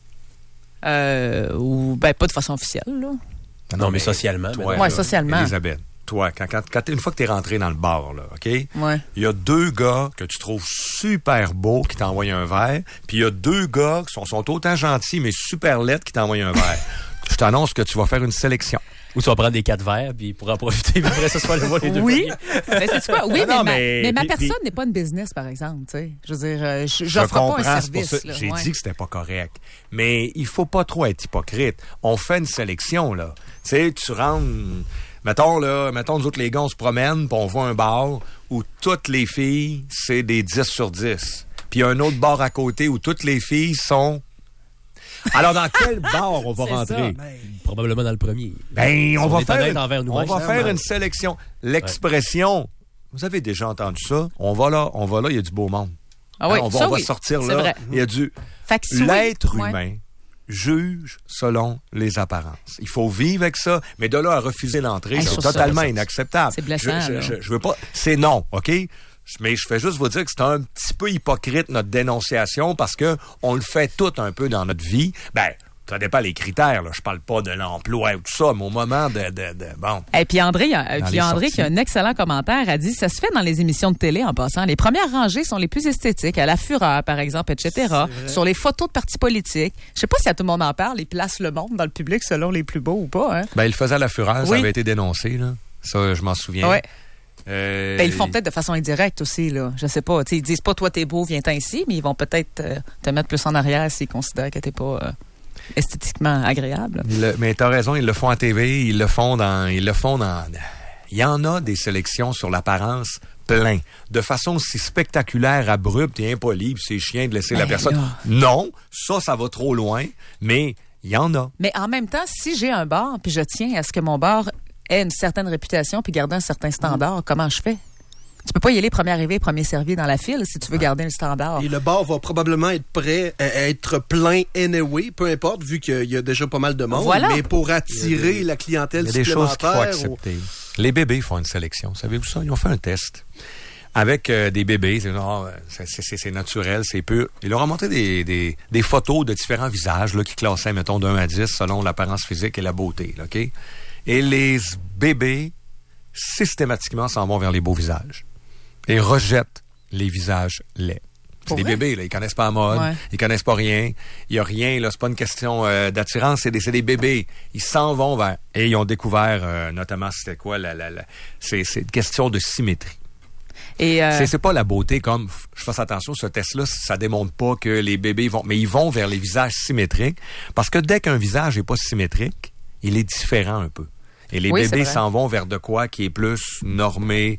Ou pas de façon officielle, là. Non, mais socialement. Oui, socialement. Elisabeth, toi, une fois que tu es rentré dans le bar, là, OK? Ouais. Il y a 2 gars que tu trouves super beaux qui t'envoient un verre, puis il y a 2 gars qui sont autant gentils, mais super laids qui t'envoient un verre. Je t'annonce que tu vas faire une sélection. Ou tu vas prendre des 4 verres, puis pour en profiter, puis après, ça soit le voit les 2 Oui, mais c'est quoi? Oui, non, mais ma personne n'est pas une business, par exemple. Tu sais. Je veux dire, j'offre pas un service. J'ai dit que c'était pas correct. Mais il faut pas trop être hypocrite. On fait une sélection, là. Tu sais, tu rentres... Mettons, nous autres, les gars, on se promène, puis on voit un bar où toutes les filles, c'est des 10 sur 10. Puis il y a un autre bar à côté où toutes les filles sont... Alors, dans quel bar on va rentrer? Ça, probablement dans le premier. On va faire une sélection. L'expression, vous avez déjà entendu ça? On va là, il y a du beau monde. Ah oui, on va sortir là, vrai. il y a du... L'être humain juge selon les apparences. Il faut vivre avec ça, mais de là à refuser l'entrée, c'est totalement inacceptable. C'est blessant. Je veux pas... C'est non, OK? Mais je fais juste vous dire que c'est un petit peu hypocrite, notre dénonciation, parce que on le fait tout un peu dans notre vie. Ça dépend les critères, là. Je parle pas de l'emploi ou tout ça, mais au moment bon. Et puis André qui a un excellent commentaire, a dit, ça se fait dans les émissions de télé en passant. Les premières rangées sont les plus esthétiques, à la Fureur, par exemple, etc. Sur les photos de partis politiques. Je sais pas si tout le monde en parle, ils placent le monde dans le public selon les plus beaux ou pas, hein. Il faisait à la Fureur, ça avait été dénoncé, là. Ça, je m'en souviens. Ouais. Ils le font peut-être de façon indirecte aussi, là. Je sais pas. T'sais, ils disent pas, toi, t'es beau, viens-t'en ici, mais ils vont peut-être te mettre plus en arrière s'ils considèrent que t'es pas esthétiquement agréable. Mais t'as raison, ils le font à TV, ils le font dans Il y en a des sélections sur l'apparence plein. De façon si spectaculaire, abrupte et impolie, puis c'est chiant de laisser la personne. Là. Non, ça va trop loin, mais il y en a. Mais en même temps, si j'ai un bar, puis je tiens à ce que mon bar ait une certaine réputation, puis garder un certain standard, comment je fais? Tu peux pas y aller premier arrivé, premier servi dans la file si tu veux garder le standard. Et le bar va probablement être prêt à être plein anyway, peu importe, vu qu'il y a déjà pas mal de monde. Voilà. Mais pour attirer la clientèle supplémentaire... Il y a des choses qu'il faut accepter. Les bébés font une sélection. Savez-vous ça? Ils ont fait un test. Avec des bébés, c'est naturel, c'est pur. Ils leur ont montré des photos de différents visages là, qui classaient, mettons, de 1 à 10 selon l'apparence physique et la beauté. Là, OK? Et les bébés, systématiquement, s'en vont vers les beaux visages. Et rejettent les visages laids. C'est des bébés, là. Ils connaissent pas la mode. Ouais. Ils connaissent pas rien. Il y a rien, là. C'est pas une question d'attirance. C'est des bébés. Ils s'en vont vers... Et ils ont découvert, notamment, c'était quoi, c'est une question de symétrie. Et c'est pas la beauté comme... Je fasse attention, ce test-là, ça démontre pas que les bébés vont... Mais ils vont vers les visages symétriques. Parce que dès qu'un visage est pas symétrique, il est différent un peu. Et les bébés s'en vont vers de quoi qui est plus normé,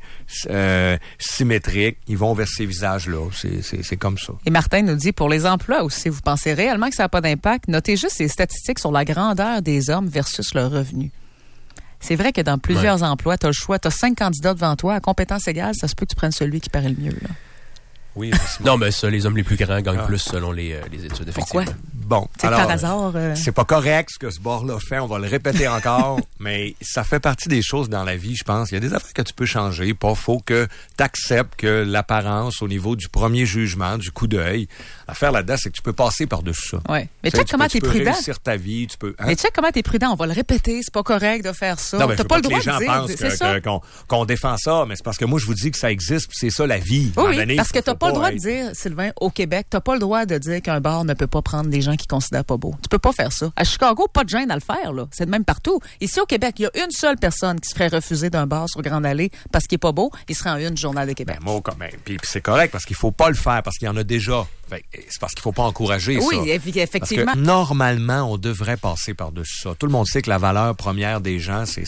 symétrique. Ils vont vers ces visages-là. C'est comme ça. Et Martin nous dit, pour les emplois aussi, vous pensez réellement que ça n'a pas d'impact? Notez juste les statistiques sur la grandeur des hommes versus leur revenu. C'est vrai que dans plusieurs emplois, tu as le choix. Tu as 5 candidats devant toi. À compétence égale, ça se peut que tu prennes celui qui paraît le mieux. Là. Oui, non, mais ça, les hommes les plus grands gagnent plus selon les études, effectivement. Pourquoi? Bon, alors, par hasard... c'est pas correct ce que ce bar-là fait, on va le répéter encore, mais ça fait partie des choses dans la vie, je pense. Il y a des affaires que tu peux changer, pas faut que tu acceptes que l'apparence au niveau du premier jugement, du coup d'œil, l'affaire là-dedans, c'est que tu peux passer par-dessus ça. Oui. Mais check comment t'es prudent. Tu peux réussir ta vie, tu peux... Hein? Mais check comment t'es prudent, on va le répéter, c'est pas correct de faire ça. Non, mais t'as pas le droit de dire... Les gens pensent qu'on défend ça, mais c'est parce que moi, je vous dis que ça existe, puis c'est ça la vie. Oui, parce que t'as pas le droit de dire... Sylvain, au Québec, t'as pas le droit de dire qu'un bar ne peut pas prendre des gens qui considèrent pas beaux. Tu peux pas faire ça. À Chicago, pas de gêne à le faire, là. C'est de même partout. Ici, au Québec, il y a une seule personne qui se ferait refuser d'un bar sur Grande Allée parce qu'il est pas beau. Il serait en une Journal de Québec. Moi, quand même. Puis c'est correct parce qu'il faut pas le faire parce qu'il y en a déjà. C'est parce qu'il faut pas encourager ça. Oui, effectivement. Parce que normalement, on devrait passer par-dessus ça. Tout le monde sait que la valeur première des gens, c'est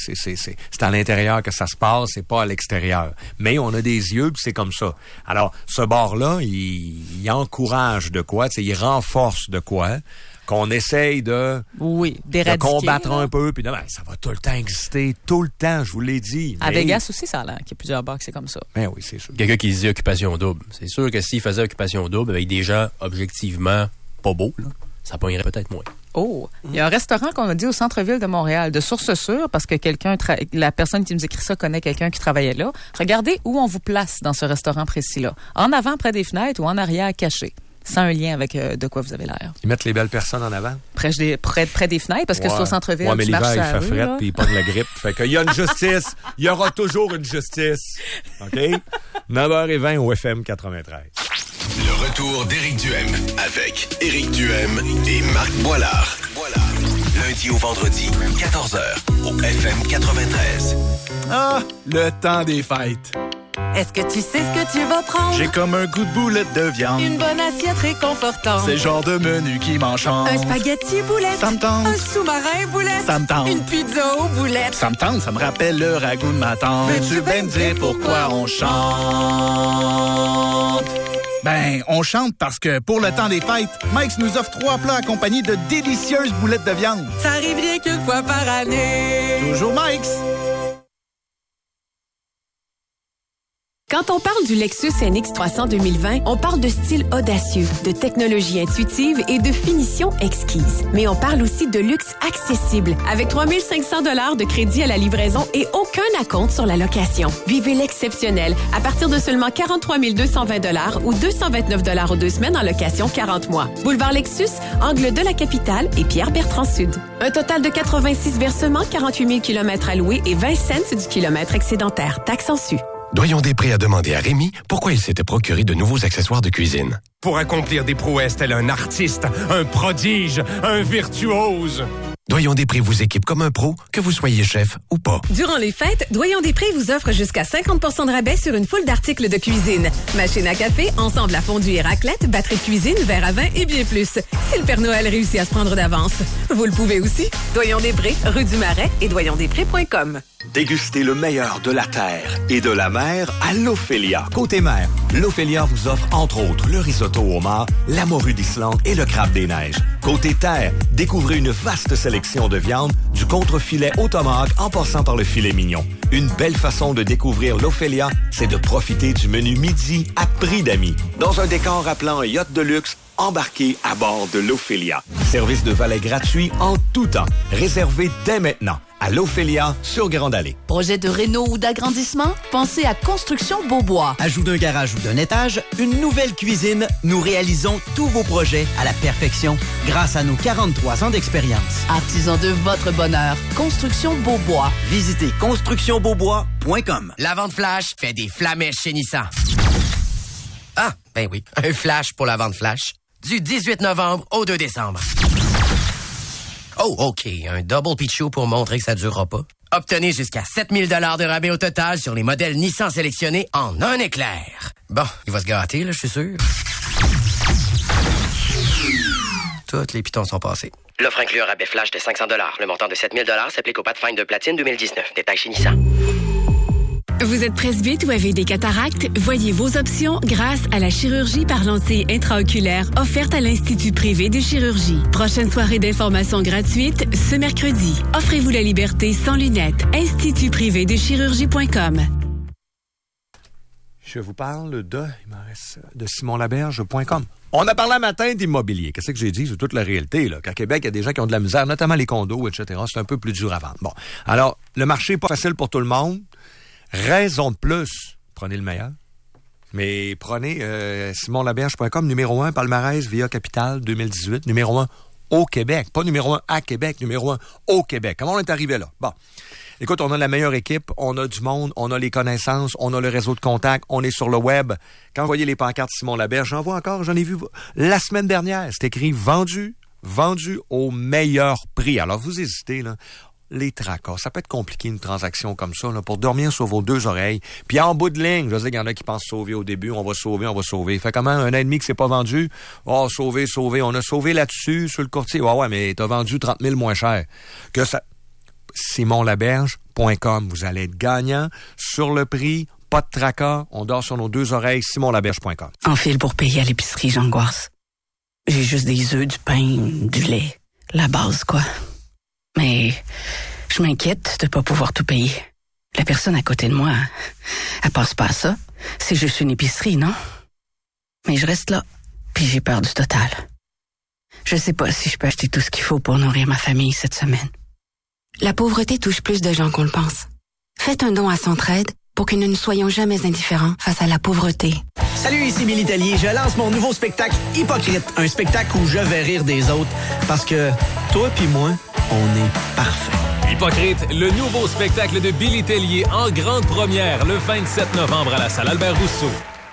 à l'intérieur que ça se passe, c'est pas à l'extérieur. Mais on a des yeux, puis c'est comme ça. Alors, ce bar-là, il encourage de quoi, il renforce de quoi, qu'on essaye de combattre un peu, puis ça va tout le temps exister, tout le temps, je vous l'ai dit. À Vegas aussi, ça a l'air qu'il y a plusieurs bars que c'est comme ça. Ben oui, c'est sûr. Quelqu'un qui dit occupation double. C'est sûr que s'il faisait occupation double avec des gens objectivement pas beaux, là, ça pognerait peut-être moins. Oh, il y a un restaurant qu'on a dit au centre-ville de Montréal, de source sûre, parce que la personne qui nous écrit ça connaît quelqu'un qui travaillait là. Regardez où on vous place dans ce restaurant précis-là. En avant, près des fenêtres, ou en arrière, caché. Sans un lien avec de quoi vous avez l'air. Ils mettent les belles personnes en avant? Près des fenêtres, parce que c'est au centre-ville. Oui, mais l'hiver, il fait fret, puis il pogne la grippe. Fait qu'il y a une justice. Il y aura toujours une justice. OK? 9h20 au FM 93. Le retour d'Éric Duhem avec Éric Duhem et Marc Boilard. Lundi au vendredi, 14h au FM 93. Ah, le temps des fêtes. Est-ce que tu sais ce que tu vas prendre? J'ai comme un goût de boulette de viande. Une bonne assiette réconfortante. C'est le genre de menu qui m'enchante. Un spaghetti boulette. Ça me tente. Un sous-marin boulette. Ça me tente. Une pizza aux boulettes. Ça me tente, ça me rappelle le ragoût de ma tante. Veux-tu bien me dire pourquoi on chante? Ben, on chante parce que pour le temps des fêtes, Mike's nous offre 3 plats accompagnés de délicieuses boulettes de viande. Ça arrive rien qu'une fois par année. Toujours Mike's. Quand on parle du Lexus NX 300 2020, on parle de style audacieux, de technologie intuitive et de finition exquise. Mais on parle aussi de luxe accessible, avec 3 500 $ de crédit à la livraison et aucun acompte sur la location. Vivez l'exceptionnel à partir de seulement 43 220 $ ou 229 $ aux 2 semaines en location 40 mois. Boulevard Lexus, angle de la capitale et Pierre-Bertrand Sud. Un total de 86 versements, 48 000 km à louer et 20 cents du kilomètre excédentaire. Taxe en su. Doyon Després a demandé à Rémi pourquoi il s'était procuré de nouveaux accessoires de cuisine. Pour accomplir des prouesses tel un artiste, un prodige, un virtuose. Doyon Després vous équipe comme un pro, que vous soyez chef ou pas. Durant les fêtes, Doyon Després vous offre jusqu'à 50% de rabais sur une foule d'articles de cuisine. Machine à café, ensemble à fondue et raclette, batterie de cuisine, verre à vin et bien plus. Si le Père Noël réussit à se prendre d'avance, vous le pouvez aussi. Doyon Després, rue du Marais et doyondesprés.com. Dégustez le meilleur de la terre et de la mer à l'Ophélia. Côté mer, l'Ophélia vous offre entre autres le risotto au homard, la morue d'Islande et le crabe des neiges. Côté terre, découvrez une vaste sélection de viande, du contrefilet au tomahawk en passant par le filet mignon. Une belle façon de découvrir l'Ophélia, c'est de profiter du menu midi à prix d'amis. Dans un décor rappelant un yacht de luxe, embarqué à bord de l'Ophélia. Service de valet gratuit en tout temps. Réservé dès maintenant à l'Ophélia sur Grande Allée. Projet de réno ou d'agrandissement? Pensez à Construction Beaubois. Ajout d'un garage ou d'un étage, une nouvelle cuisine, nous réalisons tous vos projets à la perfection grâce à nos 43 ans d'expérience. Artisan de votre bonheur, Construction Beaubois. Visitez constructionbeaubois.com. La vente flash fait des flamèches chez Nissan. Ah, ben oui, un flash pour la vente flash. Du 18 novembre au 2 décembre. Oh, OK, un double pitchou pour montrer que ça durera pas. Obtenez jusqu'à 7 000 $ de rabais au total sur les modèles Nissan sélectionnés en un éclair. Bon, il va se gâter, là, je suis sûr. Toutes les pitons sont passés. L'offre inclut un rabais flash de 500 $. Le montant de 7 000 $ s'applique au Pathfinder Platine 2019. Détail chez Nissan. Vous êtes presbyte ou avez des cataractes? Voyez vos options grâce à la chirurgie par lentille intraoculaire offerte à l'Institut privé de chirurgie. Prochaine soirée d'information gratuite ce mercredi. Offrez-vous la liberté sans lunettes. institutprivédechirurgie.com. Je vous parle de simonlaberge.com. On a parlé un matin d'immobilier. Qu'est-ce que j'ai dit? C'est toute la réalité, là. Qu'à Québec, il y a des gens qui ont de la misère, notamment les condos, etc. C'est un peu plus dur à vendre. Bon. Alors, le marché n'est pas facile pour tout le monde. Raison de plus, prenez le meilleur. Mais prenez simonlaberge.com, numéro 1, palmarès Via Capital 2018, numéro 1 au Québec. Pas numéro 1 à Québec, numéro 1 au Québec. Comment on est arrivé là? Bon. Écoute, on a la meilleure équipe, on a du monde, on a les connaissances, on a le réseau de contacts, on est sur le web. Quand vous voyez les pancartes Simon Laberge, j'en vois encore, j'en ai vu la semaine dernière. C'est écrit vendu au meilleur prix. Alors, vous hésitez, là. Les tracas. Ça peut être compliqué, une transaction comme ça, là, pour dormir sur vos deux oreilles. Puis en bout de ligne, je sais qu'il y en a qui pensent sauver au début, on va sauver. Fait comment, 1 an et demi que c'est pas vendu? Oh, sauver. On a sauvé là-dessus, sur le courtier. Ouais, mais t'as vendu 30 000 moins cher. Que ça... simonlaberge.com. Vous allez être gagnant sur le prix. Pas de tracas. On dort sur nos deux oreilles. simonlaberge.com. En file pour payer à l'épicerie, j'angoisse. J'ai juste des œufs, du pain, du lait. La base, quoi. Mais je m'inquiète de pas pouvoir tout payer. La personne à côté de moi, elle passe pas à ça. C'est juste une épicerie, non? Mais je reste là, puis j'ai peur du total. Je sais pas si je peux acheter tout ce qu'il faut pour nourrir ma famille cette semaine. La pauvreté touche plus de gens qu'on le pense. Faites un don à Centraide pour que nous ne soyons jamais indifférents face à la pauvreté. Salut, ici Billy Tellier. Je lance mon nouveau spectacle Hypocrite. Un spectacle où je vais rire des autres. Parce que toi puis moi, on est parfait. Hypocrite, le nouveau spectacle de Billy Tellier en grande première le 27 novembre à la salle Albert Rousseau.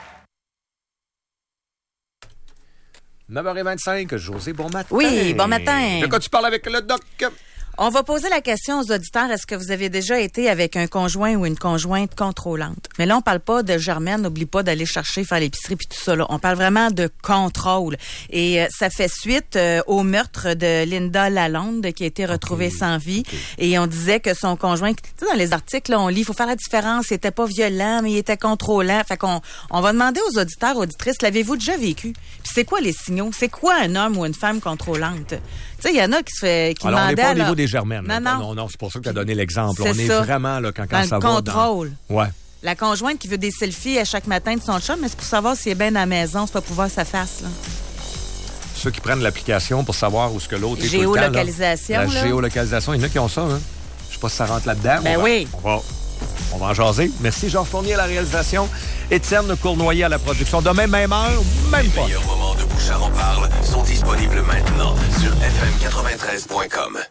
9h25, José, bon matin. Oui, bon matin. De quoi tu parles avec le doc? On va poser la question aux auditeurs, est-ce que vous avez déjà été avec un conjoint ou une conjointe contrôlante? Mais là, on parle pas de Germaine, n'oublie pas d'aller chercher, faire l'épicerie puis tout ça, là. On parle vraiment de contrôle. Et ça fait suite au meurtre de Linda Lalonde qui a été retrouvée sans vie. Et on disait que son conjoint, tu sais, dans les articles, là, on lit, il faut faire la différence, il était pas violent, mais il était contrôlant. Fait qu'on va demander aux auditeurs, auditrices, l'avez-vous déjà vécu? Puis c'est quoi les signaux? C'est quoi un homme ou une femme contrôlante? Tu sais, il y en a qui Alors, on n'est pas au niveau des Germaines. Non, c'est pour ça que tu as donné l'exemple. C'est on est vraiment là quand ça va contrôle. Ouais. La conjointe qui veut des selfies à chaque matin de son chum, mais c'est pour savoir s'il est bien à la maison, c'est pas pour voir sa face, là. Ceux qui prennent l'application pour savoir où ce que l'autre est tout le temps. Géolocalisation, La géolocalisation, il y en a qui ont ça, hein. Je sais pas si ça rentre là-dedans. Ben oui. On va en jaser. Merci Jean Fournier à la réalisation. Étienne Cournoyer à la production. Demain, même heure, même pas. Les meilleurs moments de Bouchard en parle sont disponibles maintenant sur fm93.com.